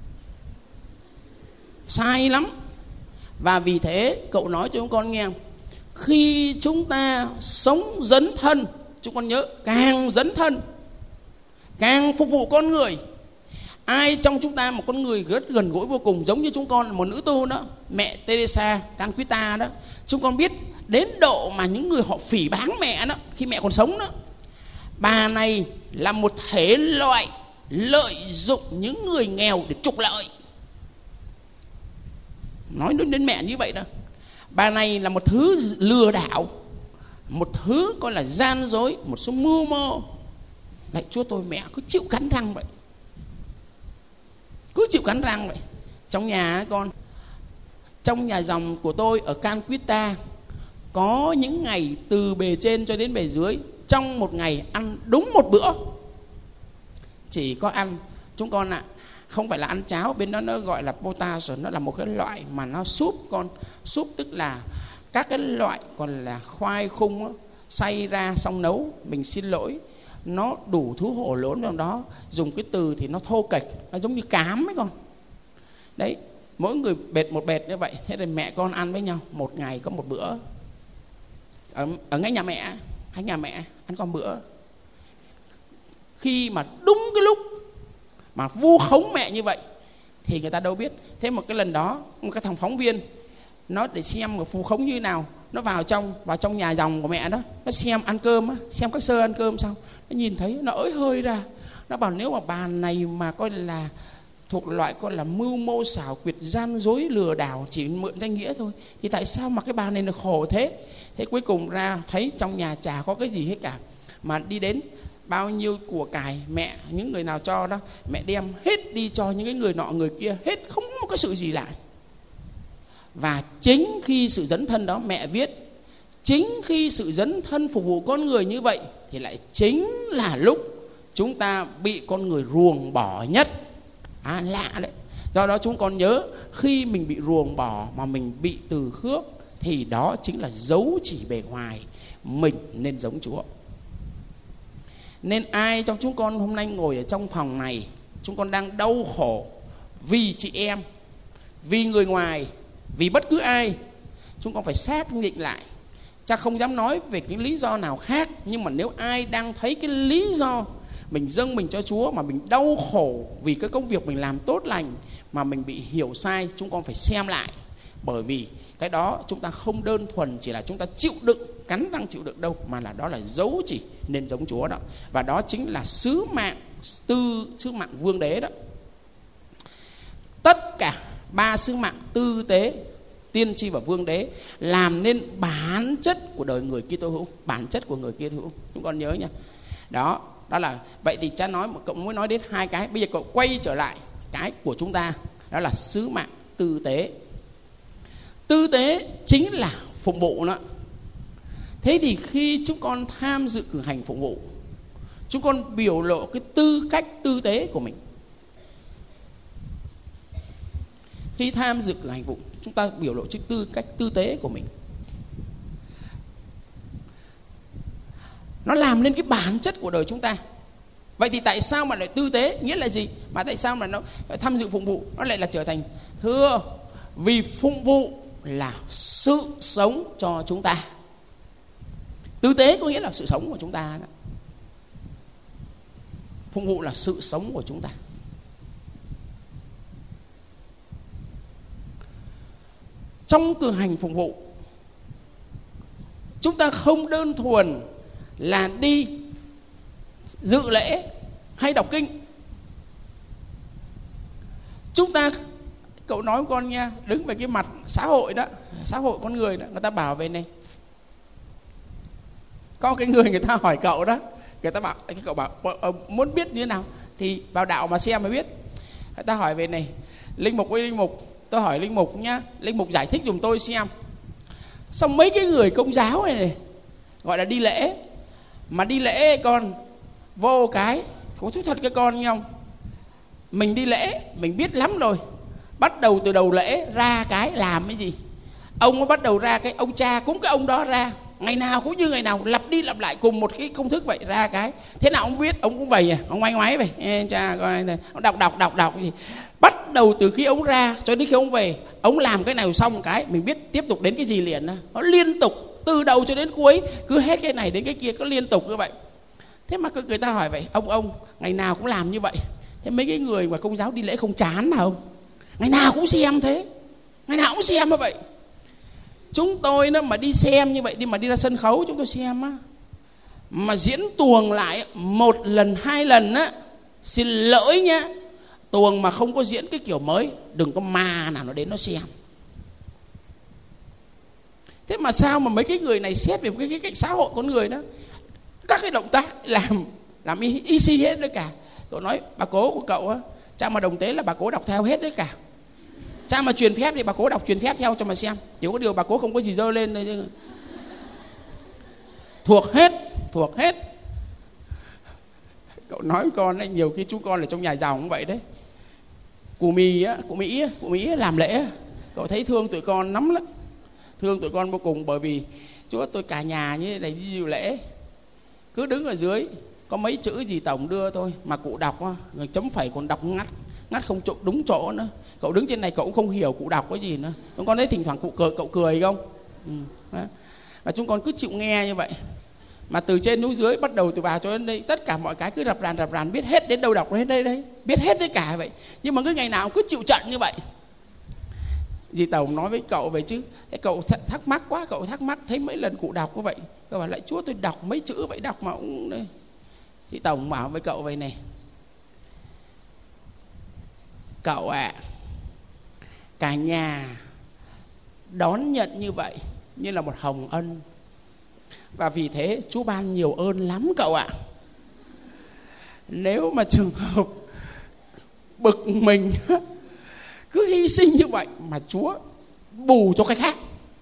sai lắm. Và vì thế cậu nói cho chúng con nghe, khi chúng ta sống dấn thân, chúng con nhớ càng dấn thân càng phục vụ con người. Ai trong chúng ta một con người rất gần gũi vô cùng, giống như chúng con một nữ tu đó, mẹ Teresa Calcutta đó. Chúng con biết đến độ mà những người họ phỉ báng mẹ đó khi mẹ còn sống đó. Bà này là một thể loại lợi dụng những người nghèo để trục lợi. Nói đến mẹ như vậy đó. Bà này là một thứ lừa đảo, một thứ coi là gian dối, một số mưu mô. Lại Chúa tôi, mẹ cứ chịu cắn răng vậy, cứ chịu cắn răng vậy. Trong nhà con, trong nhà dòng của tôi ở Calcutta, có những ngày từ bề trên cho đến bề dưới, trong một ngày ăn đúng một bữa. Chỉ có ăn, chúng con ạ, không phải là ăn cháo, bên đó nó gọi là potash, nó là một cái loại mà nó súp con. Súp tức là các cái loại còn là khoai khung đó, xay ra xong nấu. Mình xin lỗi, nó đủ thứ hổ lốn trong đó. Dùng cái từ thì nó thô kệch, nó giống như cám ấy con. Đấy, mỗi người bệt một bệt như vậy. Thế rồi mẹ con ăn với nhau, một ngày có một bữa. Ở ngay nhà mẹ, hay nhà mẹ ăn con bữa. Khi mà đúng cái lúc mà vu khống mẹ như vậy thì người ta đâu biết. Thế một cái lần đó, một cái thằng phóng viên, nó để xem người vu khống như thế nào, nó vào trong nhà dòng của mẹ đó, nó xem ăn cơm á, xem các sơ ăn cơm xong, nó nhìn thấy nó ới hơi ra. Nó bảo nếu mà bà này mà coi là thuộc loại coi là mưu mô xảo quyệt, gian dối lừa đảo, chỉ mượn danh nghĩa thôi, thì tại sao mà cái bà này nó khổ thế. Thế cuối cùng ra thấy trong nhà chả có cái gì hết cả, mà đi đến bao nhiêu của cải mẹ, những người nào cho đó, mẹ đem hết đi cho những cái người nọ người kia, hết, không có cái sự gì lại. Và chính khi sự dấn thân đó, mẹ viết, chính khi sự dấn thân phục vụ con người như vậy thì lại chính là lúc chúng ta bị con người ruồng bỏ nhất. Lạ đấy. Do đó chúng con nhớ, khi mình bị ruồng bỏ mà mình bị từ khước thì đó chính là dấu chỉ bề ngoài mình nên giống Chúa. Nên ai trong chúng con hôm nay ngồi ở trong phòng này, chúng con đang đau khổ vì chị em, vì người ngoài, vì bất cứ ai, chúng con phải xác định lại. Chắc không dám nói về cái lý do nào khác, nhưng mà nếu ai đang thấy cái lý do mình dâng mình cho Chúa mà mình đau khổ vì cái công việc mình làm tốt lành mà mình bị hiểu sai, chúng con phải xem lại. Bởi vì cái đó chúng ta không đơn thuần chỉ là chúng ta chịu đựng, cắn răng chịu đựng đâu, mà là đó là dấu chỉ nên giống Chúa đó. Và đó chính là sứ mạng vương đế đó. Tất cả ba sứ mạng tư tế, tiên tri và vương đế làm nên bản chất của đời người Kitô hữu, bản chất của người Kitô hữu. Chúng con nhớ nha. Đó là vậy. Thì cha nói, cậu muốn nói đến hai cái. Bây giờ cậu quay trở lại cái của chúng ta, đó là sứ mạng tư tế. Tư tế chính là phục vụ đó. Thế thì khi chúng con tham dự cử hành phục vụ, chúng con biểu lộ cái tư cách tư tế của mình. Khi tham dự cử hành phục vụ, chúng ta biểu lộ cái tư cách tư tế của mình. Nó làm nên cái bản chất của đời chúng ta. Vậy thì tại sao mà lại tư tế? Nghĩa là gì? Mà tại sao mà nó tham dự phục vụ nó lại là trở thành thưa? Vì phục vụ là sự sống cho chúng ta. Tư tế có nghĩa là sự sống của chúng ta đó. Phục vụ là sự sống của chúng ta. Trong cử hành phục vụ, Chúng ta không đơn thuần là đi dự lễ hay đọc kinh. Chúng ta, cậu nói con nha, đứng về cái mặt xã hội đó, xã hội con người đó, người ta bảo về này, có cái người ta hỏi cậu đó, người ta bảo, cậu bảo muốn biết như thế nào thì vào đạo mà xem mới biết. Người ta hỏi về này, linh mục ơi linh mục, tôi hỏi linh mục nhá, linh mục giải thích giùm tôi xem. Xong mấy cái người công giáo này gọi là đi lễ, mà đi lễ con vô cái, có thú thật cái con không, mình đi lễ mình biết lắm rồi, bắt đầu từ đầu lễ ra cái làm cái gì, ông nó bắt đầu ra cái ông cha cúng cái ông đó ra, ngày nào cũng như ngày nào, lặp đi lặp lại cùng một cái công thức vậy, ra cái thế nào ông biết, ông cũng vậy à, ông ngoái ngoái vậy, cha coi ông đọc gì, bắt đầu từ khi ông ra cho đến khi ông về, ông làm cái nào xong cái mình biết tiếp tục đến cái gì liền. Nó liên tục từ đầu cho đến cuối, cứ hết cái này đến cái kia, có liên tục như vậy. Thế mà người ta hỏi vậy, ông ngày nào cũng làm như vậy, thế mấy cái người mà công giáo đi lễ không chán nào không? Ngày nào cũng xem thế, ngày nào cũng xem như vậy. Chúng tôi nó mà đi xem như vậy, đi ra sân khấu chúng tôi xem á, mà diễn tuồng lại một lần hai lần á, xin lỗi nhá, tuồng mà không có diễn cái kiểu mới, đừng có ma nào nó đến nó xem. Thế mà sao mà mấy cái người này xét về cái xã hội con người đó, các cái động tác làm y xi hết đấy cả. Cậu nói bà cố của cậu á, cha mà đồng tế là bà cố đọc theo hết đấy cả. Cha mà truyền phép thì bà cố đọc truyền phép theo cho mà xem. Chỉ có điều bà cố không có gì dơ lên thôi chứ. Thuộc hết. Cậu nói với con ấy, nhiều khi chú con ở trong nhà giàu cũng vậy đấy. Cụ Mỹ làm lễ, cậu thấy thương tụi con lắm lắm. Thương tụi con vô cùng, bởi vì chúa tôi cả nhà như thế này đi dự lễ, cứ đứng ở dưới có mấy chữ gì tổng đưa thôi, mà cụ đọc người chấm phẩy còn đọc ngắt không đúng chỗ nữa. Cậu đứng trên này cậu cũng không hiểu cụ đọc cái gì nữa. Chúng con thấy thỉnh thoảng cậu cười không? Và chúng con cứ chịu nghe như vậy. Mà từ trên xuống dưới, bắt đầu từ vào cho đến đây, tất cả mọi cái cứ rập ràn, biết hết đến đâu đọc đến đây, biết hết tất cả vậy. Nhưng mà cứ ngày nào cứ chịu trận như vậy. Dì Tổng nói với cậu vậy chứ, thế cậu thắc mắc quá, cậu thắc mắc thấy mấy lần cụ đọc như vậy, cậu bảo lại chúa tôi đọc mấy chữ vậy, đọc mà cũng đây. Dì Tổng bảo với cậu vậy này, cậu ạ, cả nhà đón nhận như vậy như là một hồng ân, và vì thế Chúa ban nhiều ơn lắm cậu ạ. Nếu mà trường hợp bực mình cứ hy sinh như vậy mà Chúa bù cho cái khác.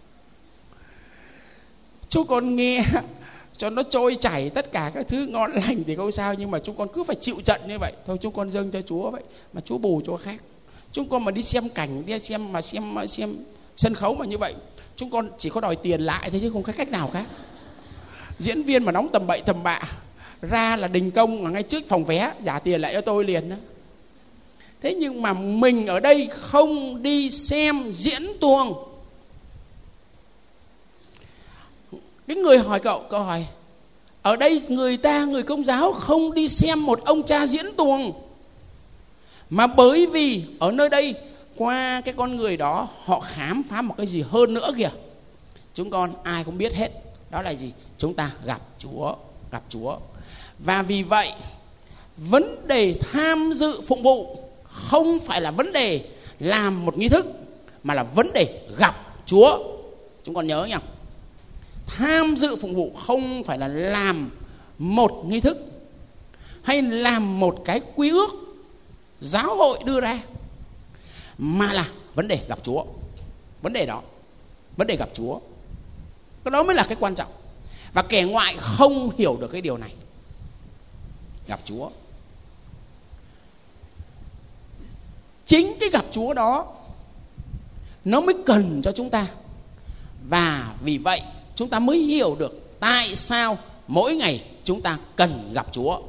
Chúng con nghe cho nó trôi chảy tất cả các thứ ngon lành thì không sao, nhưng mà chúng con cứ phải chịu trận như vậy thôi. Chúng con dâng cho Chúa vậy mà Chúa bù cho cái khác. Chúng con mà đi xem cảnh, đi xem sân khấu mà như vậy, chúng con chỉ có đòi tiền lại thôi chứ không có cách nào khác. Diễn viên mà nóng tầm bậy tầm bạ ra là đình công ở ngay trước phòng vé, trả tiền lại cho tôi liền đó. Thế nhưng mà mình ở đây không đi xem diễn tuồng. Cái người hỏi cậu hỏi, ở đây người công giáo không đi xem một ông cha diễn tuồng, mà bởi vì ở nơi đây qua cái con người đó họ khám phá một cái gì hơn nữa kìa. Chúng con ai cũng biết hết, đó là gì? Chúng ta gặp Chúa. Và vì vậy vấn đề tham dự phụng vụ không phải là vấn đề làm một nghi thức, mà là vấn đề gặp Chúa. Chúng con nhớ nhá, tham dự phụng vụ không phải là làm một nghi thức hay làm một cái quy ước giáo hội đưa ra, mà là vấn đề gặp Chúa. Vấn đề gặp Chúa, cái đó mới là cái quan trọng. Và kẻ ngoại không hiểu được cái điều này. Gặp Chúa, chính cái gặp Chúa đó nó mới cần cho chúng ta. Và vì vậy chúng ta mới hiểu được tại sao mỗi ngày chúng ta cần gặp Chúa.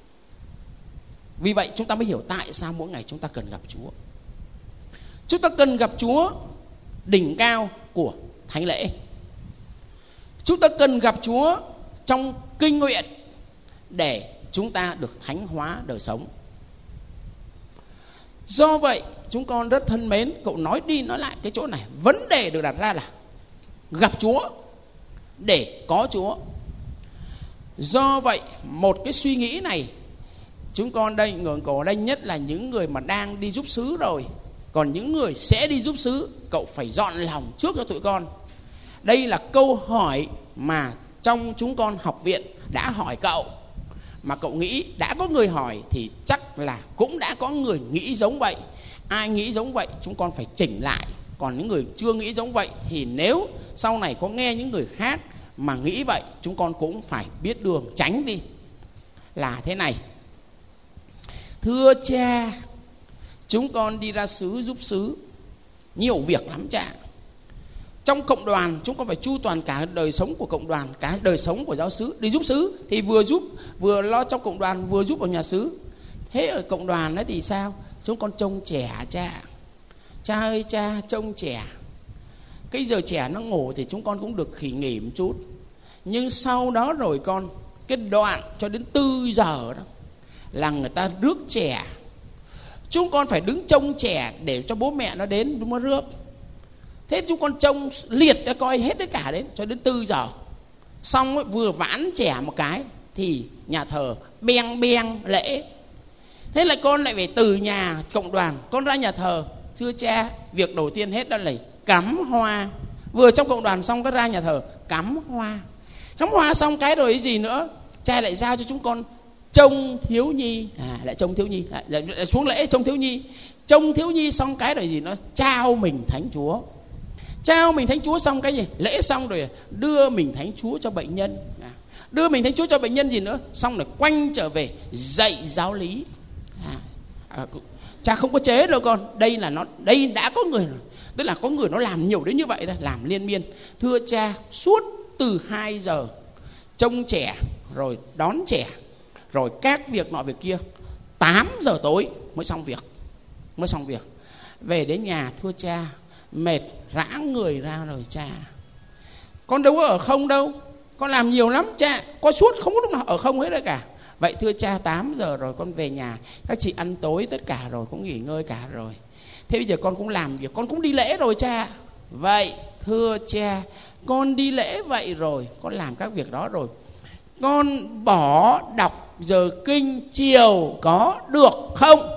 Vì vậy chúng ta mới hiểu tại sao mỗi ngày chúng ta cần gặp Chúa. Chúng ta cần gặp Chúa đỉnh cao của thánh lễ. Chúng ta cần gặp Chúa trong kinh nguyện để chúng ta được thánh hóa đời sống. Do vậy chúng con rất thân mến, cậu nói đi nói lại cái chỗ này, vấn đề được đặt ra là gặp Chúa để có Chúa. Do vậy một cái suy nghĩ này, chúng con đây ngưỡng cổ đây, nhất là những người mà đang đi giúp xứ rồi, còn những người sẽ đi giúp xứ, cậu phải dọn lòng trước cho tụi con. Đây là câu hỏi mà trong chúng con học viện đã hỏi cậu, mà cậu nghĩ đã có người hỏi thì chắc là cũng đã có người nghĩ giống vậy. Ai nghĩ giống vậy chúng con phải chỉnh lại, còn những người chưa nghĩ giống vậy thì nếu sau này có nghe những người khác mà nghĩ vậy, chúng con cũng phải biết đường tránh đi. Là thế này: thưa cha, chúng con đi ra xứ giúp xứ, nhiều việc lắm cha. Trong cộng đoàn chúng con phải chu toàn cả đời sống của cộng đoàn, cả đời sống của giáo xứ. Đi giúp xứ thì vừa giúp, vừa lo trong cộng đoàn, vừa giúp ở nhà xứ. Thế ở cộng đoàn đó thì sao? Chúng con trông trẻ cha. Cha ơi cha, trông trẻ. Cái giờ trẻ nó ngủ thì chúng con cũng được khỉ nghỉ một chút. Nhưng sau đó rồi con, cái đoạn cho đến 4 giờ đó là người ta rước trẻ. Chúng con phải đứng trông trẻ để cho bố mẹ nó đến chúng nó rước. Thế chúng con trông liệt ra coi hết tất cả đến cho đến 4 giờ. Xong ấy, vừa vãn trẻ một cái thì nhà thờ beng beng lễ. Thế là con lại phải từ nhà cộng đoàn con ra nhà thờ. Thưa cha, việc đầu tiên hết đó là cắm hoa. Vừa trong cộng đoàn xong có ra nhà thờ cắm hoa. Cắm hoa xong cái rồi cái gì nữa? Cha lại giao cho chúng con trông thiếu nhi. Lại trông thiếu nhi, lại xuống lễ trông thiếu nhi. Trông thiếu nhi xong cái rồi gì nữa? Trao mình Thánh Chúa. Trao mình Thánh Chúa xong cái gì? Lễ xong rồi đưa mình Thánh Chúa cho bệnh nhân. Đưa mình Thánh Chúa cho bệnh nhân gì nữa? Xong rồi quanh trở về dạy giáo lý. Cha không có chế đâu con. Đây là nó, đây đã có người, tức là có người nó làm nhiều đến như vậy đó, làm liên miên. Thưa cha, suốt từ 2 giờ trông trẻ, rồi đón trẻ, rồi các việc nọ việc kia, 8 giờ tối mới xong việc. Về đến nhà thưa cha, mệt rã người ra rồi cha. Con đâu có ở không đâu, con làm nhiều lắm cha, con suốt không có lúc nào ở không hết rồi cả. Vậy thưa cha, 8 giờ rồi con về nhà, các chị ăn tối tất cả rồi, cũng nghỉ ngơi cả rồi. Thế bây giờ con cũng làm việc, con cũng đi lễ rồi cha. Vậy thưa cha, con đi lễ vậy rồi, con làm các việc đó rồi, con bỏ đọc giờ kinh chiều có được không?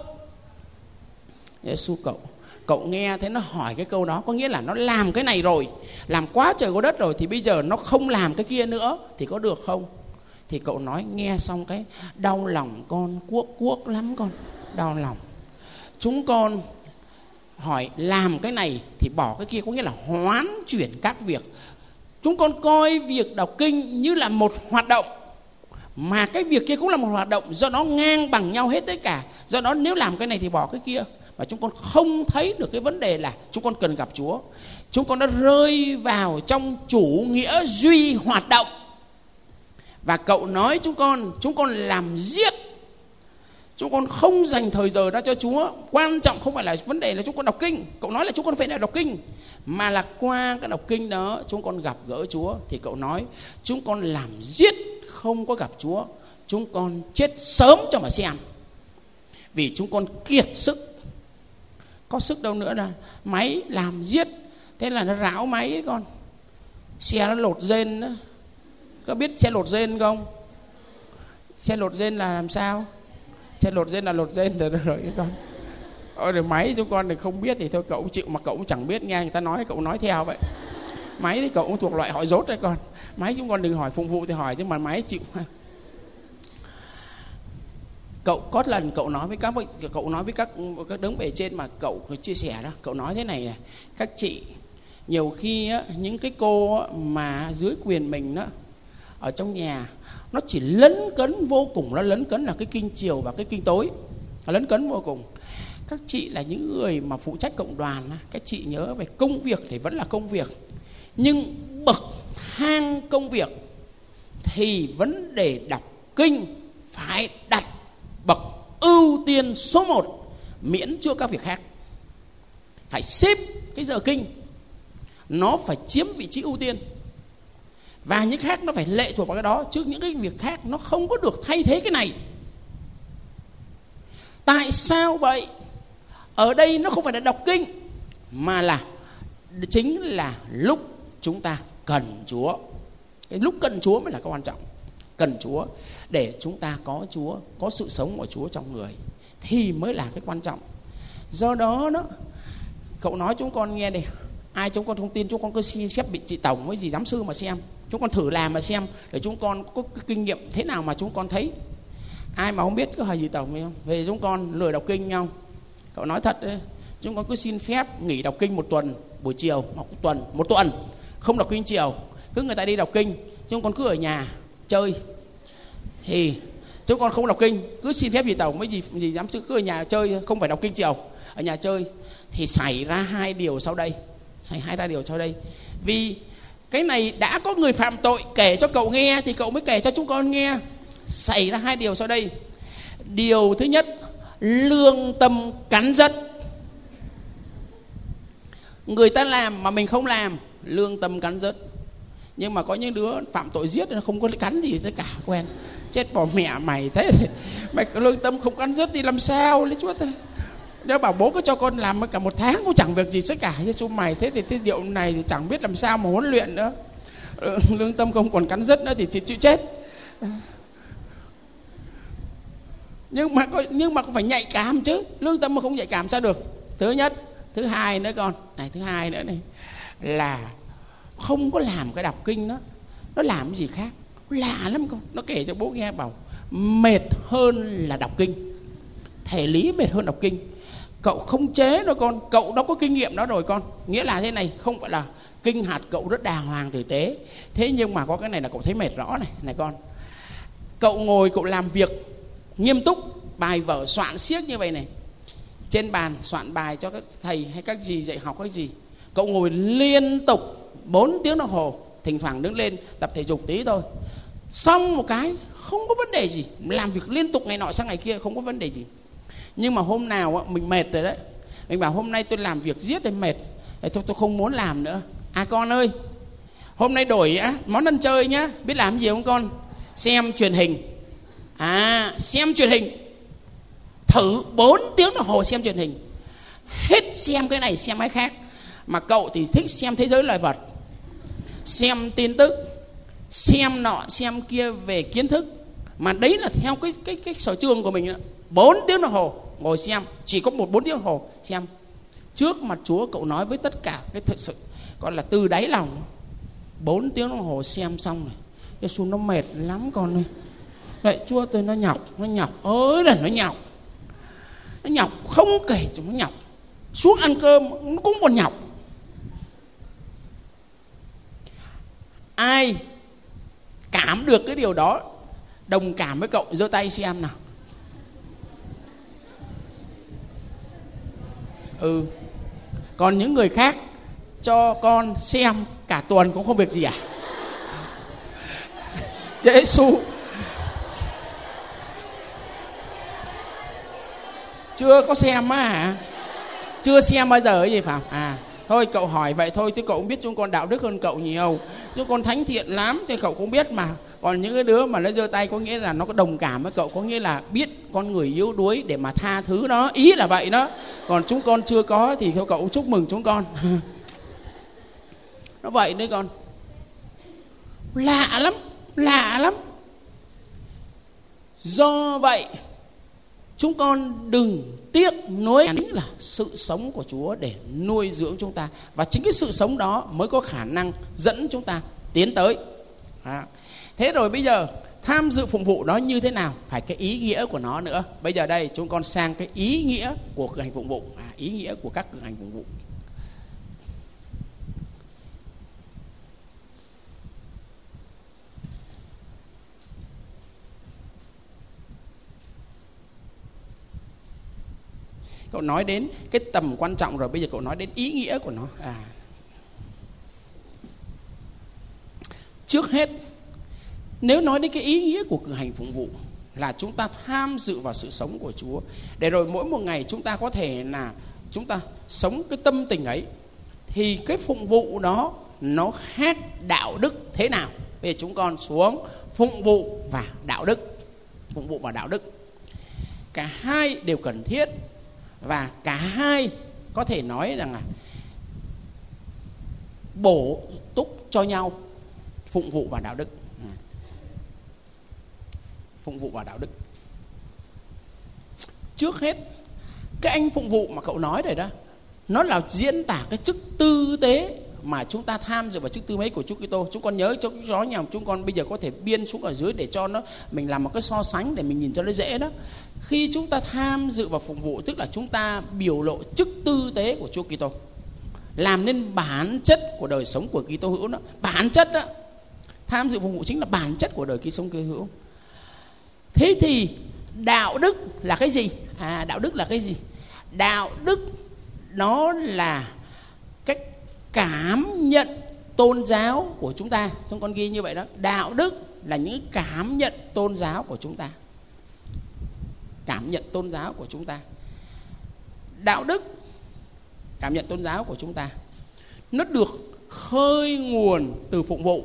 Giê-xu cậu nghe thấy nó hỏi cái câu đó, có nghĩa là nó làm cái này rồi, làm quá trời quá đất rồi, thì bây giờ nó không làm cái kia nữa thì có được không? Thì cậu nói nghe xong cái đau lòng con, cuốc lắm con, đau lòng. Chúng con hỏi làm cái này thì bỏ cái kia, có nghĩa là hoán chuyển các việc. Chúng con coi việc đọc kinh như là một hoạt động, mà cái việc kia cũng là một hoạt động, do nó ngang bằng nhau hết tất cả. Do đó nếu làm cái này thì bỏ cái kia. Và chúng con không thấy được cái vấn đề là chúng con cần gặp Chúa. Chúng con đã rơi vào trong chủ nghĩa duy hoạt động. Và cậu nói chúng con làm giết. Chúng con không dành thời giờ ra cho Chúa. Quan trọng không phải là vấn đề là chúng con đọc kinh. Cậu nói là chúng con phải đọc kinh, mà là qua cái đọc kinh đó chúng con gặp gỡ Chúa. Thì cậu nói chúng con làm giết không có gặp Chúa. Chúng con chết sớm cho mà xem. Vì chúng con kiệt sức. Có sức đâu nữa, là máy làm giết. Thế là nó ráo máy ấy con. Xe nó lột rên đó. Có biết xe lột rên không? Xe lột rên là làm sao? Xe lột rên là lột rên rồi cái con. Rồi máy chúng con thì không biết thì thôi cậu chịu, mà cậu cũng chẳng biết, nghe người ta nói cậu nói theo vậy. Máy thì cậu cũng thuộc loại hỏi dốt đấy con. Máy chúng con đừng hỏi, phụng vụ thì hỏi, nhưng mà máy chịu. Cậu có lần cậu nói với các đấng bề trên mà cậu chia sẻ đó, cậu nói thế này này: các chị nhiều khi á, những cái cô á, mà dưới quyền mình đó ở trong nhà, nó chỉ lấn cấn vô cùng. Nó lấn cấn là cái kinh chiều và cái kinh tối, nó lấn cấn vô cùng. Các chị là những người mà phụ trách cộng đoàn, các chị nhớ về công việc thì vẫn là công việc, nhưng bậc thang công việc thì vấn đề đọc kinh phải đặt bậc ưu tiên số 1, miễn chưa các việc khác. Phải xếp cái giờ kinh, nó phải chiếm vị trí ưu tiên, và những khác nó phải lệ thuộc vào cái đó, chứ những cái việc khác nó không có được thay thế cái này. Tại sao vậy? Ở đây nó không phải là đọc kinh, mà là chính là lúc chúng ta cần Chúa. Cái lúc cần Chúa mới là cái quan trọng. Cần Chúa để chúng ta có Chúa, có sự sống của Chúa trong người thì mới là cái quan trọng. Do đó cậu nói chúng con nghe đi, ai chúng con không tin chúng con cứ xin phép bị chị tổng với dì giám sư mà xem, chúng con thử làm mà xem để chúng con có cái kinh nghiệm thế nào mà chúng con thấy. Ai mà không biết cứ hỏi dì tổng không, về chúng con lười đọc kinh nhau. Cậu nói thật đấy, chúng con cứ xin phép nghỉ đọc kinh một tuần, buổi chiều một tuần không đọc kinh chiều, cứ người ta đi đọc kinh, chúng con cứ ở nhà chơi. Thì chúng con không đọc kinh, cứ xin phép dì tổng với dì giám sư cứ ở nhà chơi, không phải đọc kinh chiều, ở nhà chơi. Thì xảy ra hai điều sau đây. Vì cái này đã có người phạm tội kể cho cậu nghe thì cậu mới kể cho chúng con nghe. Xảy ra hai điều sau đây. Điều thứ nhất, lương tâm cắn rứt. Người ta làm mà mình không làm, lương tâm cắn rứt. Nhưng mà có những đứa phạm tội giết nó không có cắn gì tất cả, quen. Chết bỏ mẹ mày, thế thì mày lương tâm không cắn rứt thì làm sao lấy Chúa ta. Nếu bảo bố cứ cho con làm cả một tháng cũng chẳng việc gì tất cả, Giê-xu mày, thế thì cái điệu này thì chẳng biết làm sao mà huấn luyện nữa. Lương tâm không còn cắn rứt nữa thì chịu chết. Nhưng mà cũng phải nhạy cảm chứ. Lương tâm mà không nhạy cảm sao được. Thứ nhất. Thứ hai nữa con này, thứ hai nữa này là không có làm cái đọc kinh đó, nó làm cái gì khác lạ lắm con. Nó kể cho bố nghe bảo mệt hơn là đọc kinh, thể lý mệt hơn đọc kinh. Cậu không chế đâu con, cậu đã có kinh nghiệm đó rồi con. Nghĩa là thế này, không phải là kinh hạt cậu rất đàng hoàng tử tế, thế nhưng mà có cái này là cậu thấy mệt rõ này con. Cậu ngồi cậu làm việc nghiêm túc, bài vở soạn xiếc như vậy này, trên bàn soạn bài cho các thầy hay các dì dạy học cái gì, cậu ngồi liên tục 4 tiếng đồng hồ, thỉnh thoảng đứng lên tập thể dục tí thôi, xong một cái không có vấn đề gì. Làm việc liên tục ngày nọ sang ngày kia không có vấn đề gì. Nhưng mà hôm nào mình mệt rồi đấy, mình bảo hôm nay tôi làm việc giết đến mệt, thôi tôi không muốn làm nữa. À con ơi, hôm nay đổi món ăn chơi nhá. Biết làm gì không con? Xem truyền hình. Xem truyền hình. Thử 4 tiếng đồng hồ xem truyền hình, hết xem cái này xem cái khác. Mà cậu thì thích xem thế giới loài vật, xem tin tức, xem nọ xem kia về kiến thức. Mà đấy là theo cái sở trường của mình. 4 tiếng đồng hồ ngồi xem, chỉ có 4 tiếng đồng hồ xem. Trước mặt Chúa cậu nói với tất cả cái thực sự gọi là từ đáy lòng. 4 tiếng đồng hồ xem xong này, Giê-xu nó mệt lắm con ơi. Đấy, Chúa tôi nó nhọc ơi là nó nhọc không kể cho nó nhọc. Xuống ăn cơm nó cũng còn nhọc. Ai cảm được cái điều đó, đồng cảm với cậu, giơ tay xem nào. Còn những người khác cho con xem cả tuần cũng không việc gì à? Giê-xu chưa có xem á hả? Chưa xem bao giờ ấy gì phải không? Thôi cậu hỏi vậy thôi chứ cậu cũng biết chúng con đạo đức hơn cậu nhiều. Chúng con thánh thiện lắm thì cậu cũng biết mà. Còn những cái đứa mà nó giơ tay có nghĩa là nó có đồng cảm với cậu, có nghĩa là biết con người yếu đuối để mà tha thứ nó, ý là vậy đó. Còn chúng con chưa có thì theo cậu chúc mừng chúng con. Nó vậy đấy con. Lạ lắm. Do vậy chúng con đừng tiếc nuối là sự sống của Chúa để nuôi dưỡng chúng ta. Và chính cái sự sống đó mới có khả năng dẫn chúng ta tiến tới. Thế rồi bây giờ tham dự phụng vụ đó như thế nào? Phải cái ý nghĩa của nó nữa. Bây giờ đây chúng con sang cái ý nghĩa của cử hành phụng vụ. Ý nghĩa của các cử hành phụng vụ. Cậu nói đến cái tầm quan trọng rồi, bây giờ cậu nói đến ý nghĩa của nó. Trước hết, nếu nói đến cái ý nghĩa của cử hành phụng vụ là chúng ta tham dự vào sự sống của Chúa, để rồi mỗi một ngày chúng ta có thể là chúng ta sống cái tâm tình ấy, thì cái phụng vụ đó nó khác đạo đức thế nào? Bây giờ chúng con xuống phụng vụ và đạo đức. Phụng vụ và đạo đức, cả hai đều cần thiết. Và cả hai có thể nói rằng là bổ túc cho nhau. phụng vụ và đạo đức. Phụng vụ và đạo đức. Trước hết, cái anh phụng vụ mà cậu nói rồi đó, nó là diễn tả cái chức tư tế mà chúng ta tham dự vào chức tư tế của Chúa Kitô. Chúng con nhớ cho đó nhầm, chúng con bây giờ có thể biên xuống ở dưới để cho nó mình làm một cái so sánh để mình nhìn cho nó dễ đó. Khi chúng ta tham dự vào phụng vụ, tức là chúng ta biểu lộ chức tư tế của Chúa Kitô, làm nên bản chất của đời sống của Kitô hữu đó. Bản chất đó, tham dự phụng vụ chính là bản chất của đời Kitô hữu. Thế thì đạo đức là cái gì? Đạo đức là cái gì? Đạo đức nó là cái cảm nhận tôn giáo của chúng ta. Chúng con ghi như vậy đó. Đạo đức là những cảm nhận tôn giáo của chúng ta. Cảm nhận tôn giáo của chúng ta. Đạo đức, cảm nhận tôn giáo của chúng ta, nó được khơi nguồn từ phụng vụ.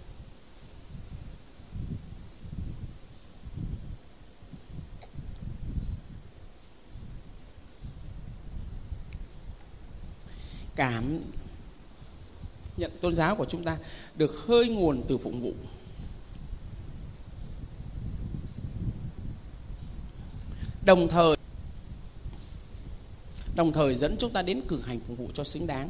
Cảm nhận tôn giáo của chúng ta được khơi nguồn từ phụng vụ. Đồng thời dẫn chúng ta đến cử hành phụng vụ cho xứng đáng.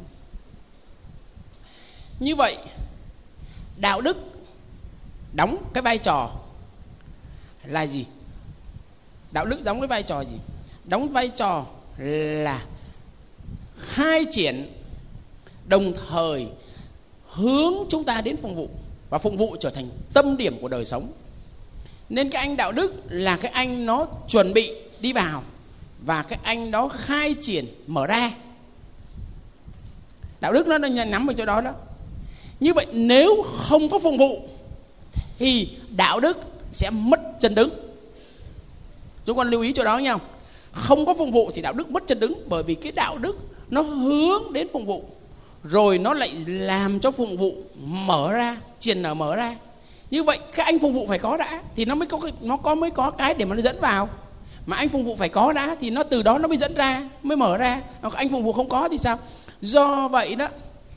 Như vậy, đạo đức đóng cái vai trò là gì? Đạo đức đóng cái vai trò gì? Đóng vai trò là khai triển, đồng thời hướng chúng ta đến phụng vụ, và phụng vụ trở thành tâm điểm của đời sống. Nên cái anh đạo đức là cái anh nó chuẩn bị đi vào, và cái anh đó khai triển, mở ra. Đạo đức nó nắm ở chỗ đó đó. Như vậy nếu không có phụng vụ thì đạo đức sẽ mất chân đứng. Chúng con lưu ý chỗ đó nha. Không có phụng vụ thì đạo đức mất chân đứng, bởi vì cái đạo đức nó hướng đến phụng vụ, rồi nó lại làm cho phụng vụ mở ra, triển nở mở ra. Như vậy cái anh phụng vụ phải có đã thì nó mới có cái để mà nó dẫn vào. Mà anh phụng vụ phải có đã thì nó từ đó nó mới dẫn ra, mới mở ra. Anh phụng vụ không có thì sao? Do vậy đó,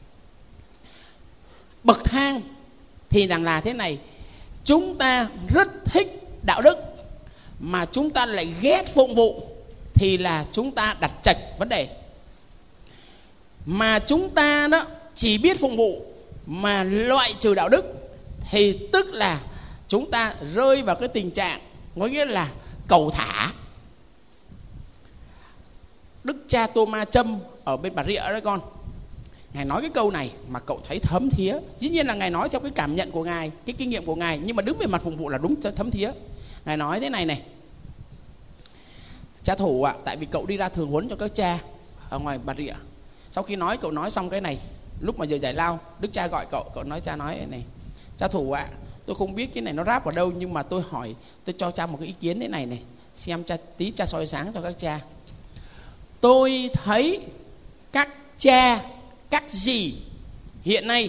bậc thang thì rằng là thế này: chúng ta rất thích đạo đức mà chúng ta lại ghét phụng vụ, thì là chúng ta đặt chệch vấn đề. Mà chúng ta đó chỉ biết phụng vụ mà loại trừ đạo đức, thì tức là chúng ta rơi vào cái tình trạng có nghĩa là cầu thả. Đức cha Tô Ma Châm ở bên Bà Rịa đó con, Ngài nói cái câu này mà cậu thấy thấm thía. Dĩ nhiên là Ngài nói theo cái cảm nhận của Ngài, cái kinh nghiệm của Ngài, nhưng mà đứng về mặt phụng vụ là đúng thấm thía. Ngài nói thế này này: cha thủ ạ, tại vì cậu đi ra thường huấn cho các cha ở ngoài Bà Rịa. Sau khi cậu nói xong cái này, lúc mà giờ giải lao, Đức cha gọi cậu nói cha nói này: cha thủ ạ, tôi không biết cái này nó ráp ở đâu, nhưng mà tôi cho cha một cái ý kiến thế này này, xem cha soi sáng cho các cha. Tôi thấy các cha, các dì hiện nay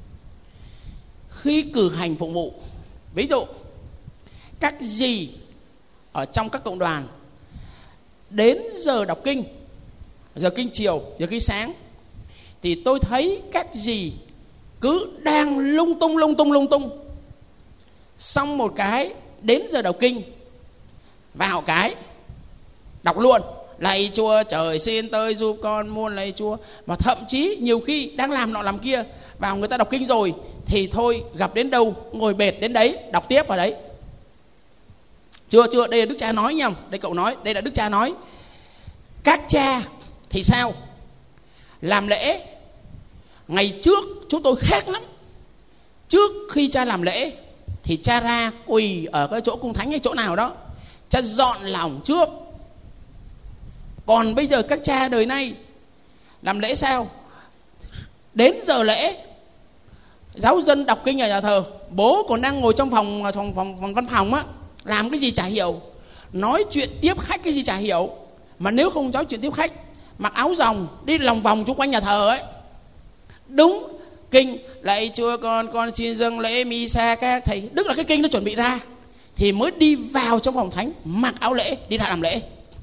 khi cử hành phụng vụ, ví dụ các dì ở trong các cộng đoàn, đến giờ đọc kinh, giờ kinh chiều, giờ kinh sáng, thì tôi thấy các dì cứ đang lung tung. Xong một cái đến giờ đọc kinh, vào cái đọc luôn: lạy Chúa trời xin tới giúp con muôn lạy Chúa. Mà thậm chí nhiều khi đang làm nọ làm kia, vào người ta đọc kinh rồi thì thôi, gặp đến đâu ngồi bệt đến đấy, đọc tiếp vào đấy. Chưa, đây là Đức cha nói nha. Đây cậu nói, đây là Đức cha nói. Các cha thì sao? Làm lễ, ngày trước chúng tôi khác lắm. Trước khi cha làm lễ thì cha ra quỳ ở cái chỗ cung thánh hay chỗ nào đó, cha dọn lòng trước. Còn bây giờ các cha đời nay làm lễ sao? Đến giờ lễ, giáo dân đọc kinh ở nhà thờ, bố còn đang ngồi trong phòng văn phòng á, làm cái gì chả hiểu, nói chuyện tiếp khách cái gì chả hiểu. Mà nếu không nói chuyện tiếp khách, mặc áo ròng đi lòng vòng xung quanh nhà thờ ấy. Đúng kinh lạy Chúa con xin dâng lễ misa các thầy, tức là cái kinh nó chuẩn bị ra thì mới đi vào trong phòng thánh, mặc áo lễ đi ra làm lễ.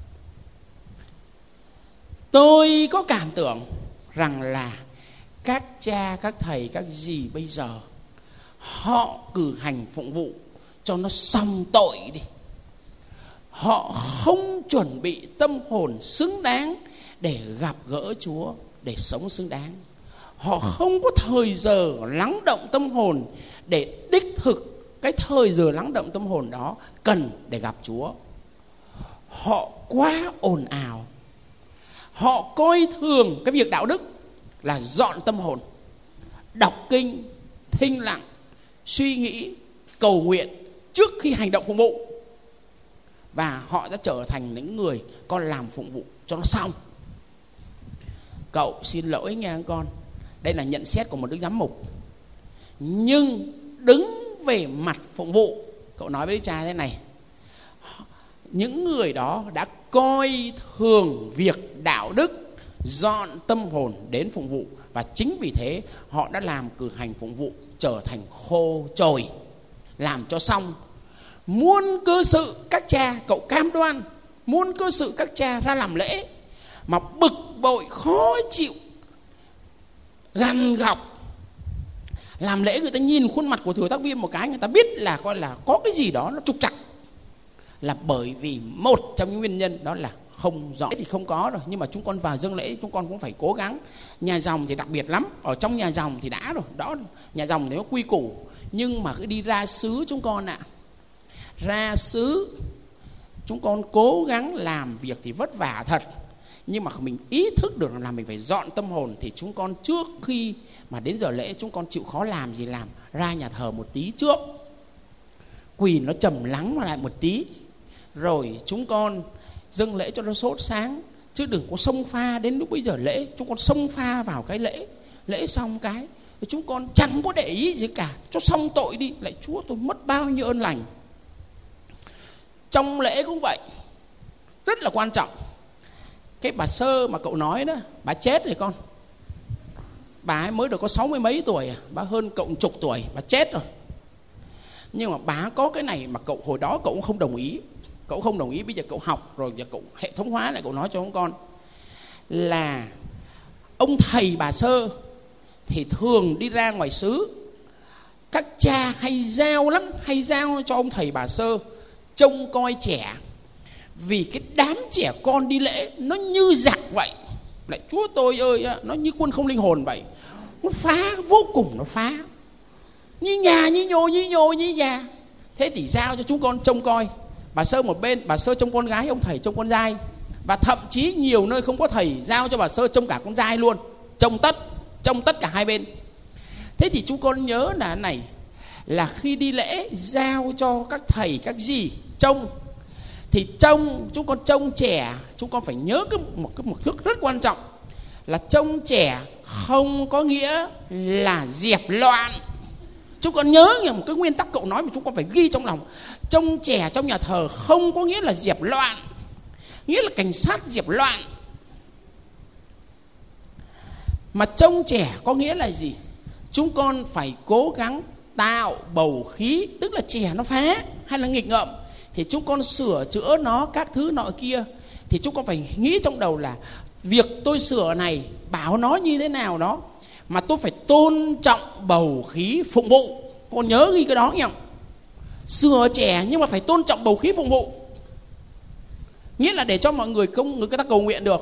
Tôi có cảm tưởng rằng là các cha, các thầy, các dì bây giờ họ cử hành phụng vụ cho nó xong tội đi. Họ không chuẩn bị tâm hồn xứng đáng để gặp gỡ Chúa, để sống xứng đáng. Họ không có thời giờ lắng động tâm hồn để đích thực cái thời giờ lắng động tâm hồn đó cần để gặp Chúa. Họ quá ồn ào. Họ coi thường cái việc đạo đức là dọn tâm hồn, đọc kinh, thinh lặng, suy nghĩ, cầu nguyện trước khi hành động phụng vụ. Và họ đã trở thành những người con làm phụng vụ cho nó xong. Cậu xin lỗi nha con, đây là nhận xét của một đức giám mục. Nhưng đứng về mặt phụng vụ, cậu nói với đức cha thế này: những người đó đã coi thường việc đạo đức, dọn tâm hồn đến phụng vụ. Và chính vì thế họ đã làm cử hành phụng vụ trở thành khô trồi, làm cho xong. Muôn cơ sự các cha, cậu cam đoan, muôn cơ sự các cha ra làm lễ mà bực bội, khó chịu, gằn gọc. Làm lễ người ta nhìn khuôn mặt của thừa tác viên một cái, người ta biết là coi là có cái gì đó nó trục trặc. Là bởi vì một trong những nguyên nhân đó là không rõ. Thì không có rồi, nhưng mà chúng con vào dâng lễ chúng con cũng phải cố gắng. Nhà dòng thì đặc biệt lắm, ở trong nhà dòng thì đã rồi đó, nhà dòng thì có quy củ. Nhưng mà cứ đi ra xứ chúng con ạ, ra xứ chúng con cố gắng làm việc thì vất vả thật, nhưng mà mình ý thức được là mình phải dọn tâm hồn. Thì chúng con trước khi mà đến giờ lễ chúng con chịu khó làm gì làm, ra nhà thờ một tí trước, quỳ nó trầm lắng lại một tí, rồi chúng con dâng lễ cho nó sốt sáng. Chứ đừng có xông pha đến lúc bây giờ lễ, chúng con xông pha vào cái lễ xong cái chúng con chẳng có để ý gì cả, cho xong tội đi, lại Chúa tôi mất bao nhiêu ơn lành. Trong lễ cũng vậy, rất là quan trọng. Cái bà Sơ mà cậu nói đó, bà chết rồi con. Bà ấy mới được có 60 mấy tuổi à, bà hơn cậu chục tuổi, bà chết rồi. Nhưng mà bà có cái này mà cậu hồi đó cậu cũng không đồng ý. Cậu không đồng ý, bây giờ cậu học rồi, giờ cậu hệ thống hóa lại, cậu nói cho chúng con là ông thầy bà Sơ thì thường đi ra ngoài xứ, các cha hay giao lắm, hay giao cho ông thầy bà Sơ trông coi trẻ. Vì cái đám trẻ con đi lễ nó như giặc vậy, lại Chúa tôi ơi, nó như quân không linh hồn vậy. Nó phá vô cùng, nó phá như nhà, như nhồ như nhà. Thế thì giao cho chúng con trông coi. Bà Sơ một bên, bà Sơ trông con gái, ông thầy trông con trai. Và thậm chí nhiều nơi không có thầy, giao cho bà Sơ trông cả con trai luôn, trông tất cả hai bên. Thế thì chúng con nhớ là này, là khi đi lễ giao cho các thầy các dì trông, thì chúng con trông trẻ, chúng con phải nhớ một thước rất quan trọng là trông trẻ không có nghĩa là dẹp loạn. Chúng con nhớ một cái nguyên tắc cậu nói mà chúng con phải ghi trong lòng. Trông trẻ trong nhà thờ không có nghĩa là dẹp loạn, nghĩa là cảnh sát dẹp loạn. Mà trông trẻ có nghĩa là gì? Chúng con phải cố gắng tạo bầu khí, tức là trẻ nó phá hay là nghịch ngợm thì chúng con sửa chữa nó, các thứ nọ kia. Thì chúng con phải nghĩ trong đầu là việc tôi sửa này, bảo nó như thế nào đó, mà tôi phải tôn trọng bầu khí phụng vụ. Con nhớ ghi cái đó nhỉ? Sửa trẻ nhưng mà phải tôn trọng bầu khí phụng vụ, nghĩa là để cho mọi người ta cầu nguyện được.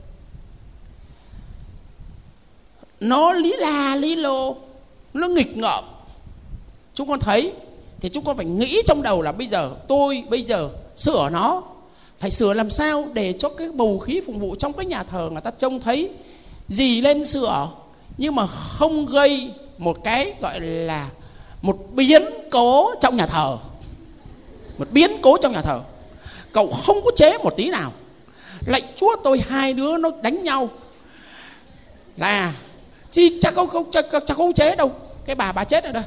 Nó lý la lý lô, nó nghịch ngợm, chúng con thấy thì chúng con phải nghĩ trong đầu là bây giờ sửa nó, phải sửa làm sao để cho cái bầu khí phụng vụ trong cái nhà thờ người ta trông thấy gì lên sửa, nhưng mà không gây một cái gọi là một biến cố trong nhà thờ. Một biến cố trong nhà thờ. Cậu không có chế một tí nào. Lạy Chúa tôi, hai đứa nó đánh nhau là chứ chắc không chế đâu. Cái bà chết rồi đó.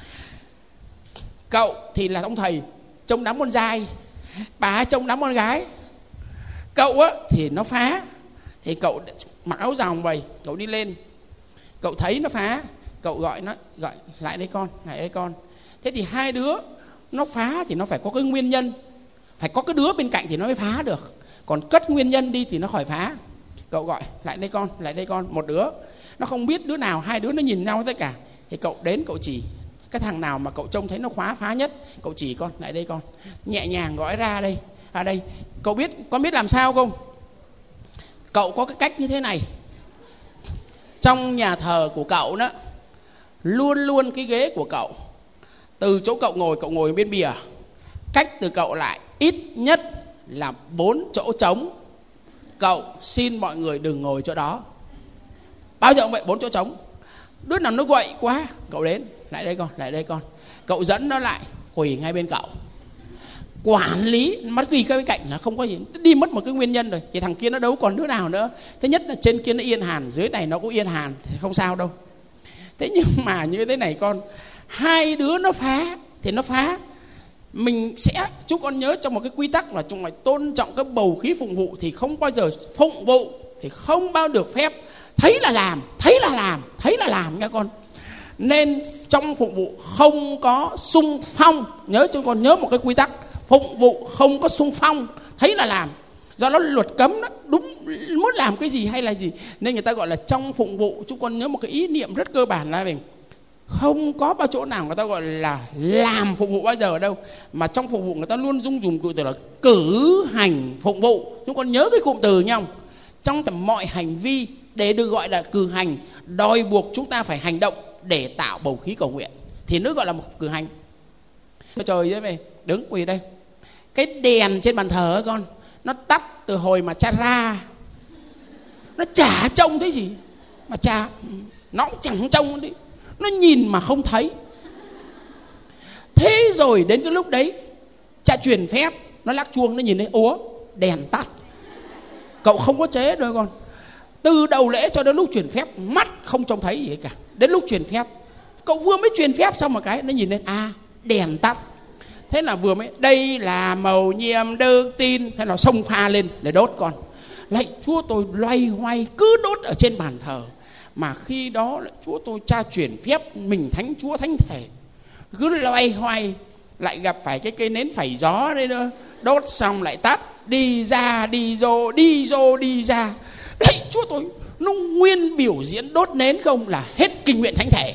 Cậu thì là ông thầy trông đám con trai, bà trông đám con gái. Cậu á thì nó phá, thì cậu mặc áo dòng vậy, cậu đi lên, cậu thấy nó phá, cậu gọi lại đây con. Thế thì hai đứa nó phá thì nó phải có cái nguyên nhân, phải có cái đứa bên cạnh thì nó mới phá được. Còn cất nguyên nhân đi thì nó khỏi phá. Cậu gọi lại đây con, một đứa nó không biết đứa nào, hai đứa nó nhìn nhau tất cả, thì cậu đến cậu chỉ, Cái thằng nào mà cậu trông thấy nó khóa phá nhất, cậu chỉ con, lại đây con, nhẹ nhàng gói ra đây. À đây, con biết làm sao không? Cậu có cái cách như thế này. Trong nhà thờ của cậu đó, luôn luôn cái ghế của cậu, từ chỗ cậu ngồi bên bìa, cách từ cậu lại ít nhất là 4 chỗ trống. Cậu xin mọi người đừng ngồi chỗ đó. Bao giờ cũng vậy, 4 chỗ trống. Đứa nào nó quậy quá, cậu đến, lại đây con. Cậu dẫn nó lại, quỳ ngay bên cậu. Quản lý, mất quỳ cái bên cạnh là không có gì, đi mất một cái nguyên nhân rồi. Thì thằng kia nó đâu còn đứa nào nữa. Thứ nhất là trên kia nó yên hàn, dưới này nó cũng yên hàn, không sao đâu. Thế nhưng mà như thế này con, hai đứa nó phá thì nó phá. Mình sẽ, chúng con nhớ trong một cái quy tắc là chúng phải tôn trọng cái bầu khí phụng vụ. Thì không bao giờ phụng vụ thì không bao được phép thấy là làm nha con. Nên trong phụng vụ không có xung phong. Nhớ chúng con nhớ một cái quy tắc, phụng vụ không có xung phong, thấy là làm. Do đó luật cấm đó, đúng muốn làm cái gì hay là gì. Nên người ta gọi là trong phụng vụ. Chúng con nhớ một cái ý niệm rất cơ bản là mình không có bao chỗ nào người ta gọi là làm phụng vụ bao giờ đâu. Mà trong phụng vụ người ta luôn dùng cụm từ là cử hành phụng vụ. Chúng con nhớ cái cụm từ nhau. Trong mọi hành vi để được gọi là cử hành, đòi buộc chúng ta phải hành động để tạo bầu khí cầu nguyện, thì nó gọi là một cử hành. Trời ơi mày, đứng quỳ đây. Cái đèn trên bàn thờ ấy con, nó tắt từ hồi mà cha ra. Nó chả trông thấy gì. Mà cha, nó cũng chẳng trông đi. Nó nhìn mà không thấy. Thế rồi đến cái lúc đấy, cha truyền phép, nó lắc chuông, nó nhìn thấy, ủa, đèn tắt. Cậu không có chế đâu con. Từ đầu lễ cho đến lúc truyền phép, mắt không trông thấy gì cả. Đến lúc truyền phép, cậu vừa mới truyền phép xong một cái, nó nhìn lên, đèn tắt. Thế là vừa mới, đây là mầu nhiệm đức tin. Thế là xông pha lên để đốt con. Lạy Chúa, tôi loay hoay cứ đốt ở trên bàn thờ. Mà khi đó là Chúa tôi cha chuyển phép, mình thánh Chúa thánh thể, cứ loay hoay lại gặp phải cái cây nến phẩy gió đấy nữa. Đốt xong lại tắt, đi ra đi vô, đi ra. Lạy Chúa tôi, nó nguyên biểu diễn đốt nến không là hết kinh nguyện thánh thể.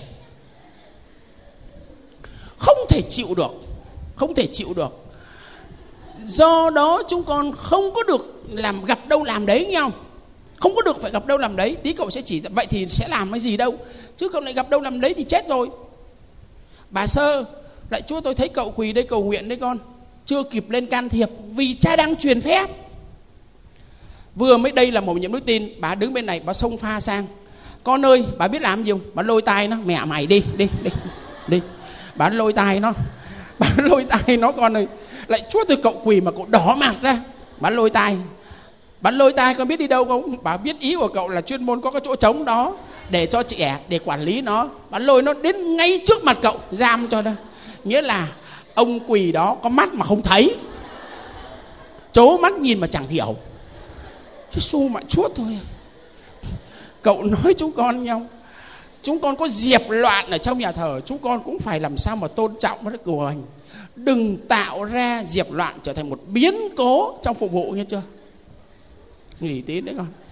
Không thể chịu được. Do đó chúng con không có được làm gặp đâu làm đấy nhau. Không có được phải gặp đâu làm đấy. Tí cậu sẽ chỉ vậy thì sẽ làm cái gì đâu. Chứ cậu lại gặp đâu làm đấy thì chết rồi. Bà Sơ, lại Chúa tôi thấy cậu quỳ đây cầu nguyện đấy con, chưa kịp lên can thiệp vì cha đang truyền phép. Vừa mới đây là mầu nhiệm đức tin, bà đứng bên này, bà xông pha sang. Con ơi, bà biết làm gì không? Bà lôi tay nó, mẹ mày đi. Bà lôi tay nó con ơi. Lại Chúa tôi cậu quỳ mà cậu đỏ mặt ra. Bà lôi tay con biết đi đâu không? Bà biết ý của cậu là chuyên môn có cái chỗ trống đó để cho trẻ, để quản lý nó. Bà lôi nó đến ngay trước mặt cậu, giam cho đó. Nghĩa là ông quỳ đó có mắt mà không thấy, chố mắt nhìn mà chẳng hiểu. Giê-xu mà Chúa thôi. Cậu nói chúng con nhau, chúng con có diệp loạn ở trong nhà thờ, chúng con cũng phải làm sao mà tôn trọng nó cử hành. Đừng tạo ra diệp loạn trở thành một biến cố trong phục vụ, nghe chưa? Nghỉ tí nữa con.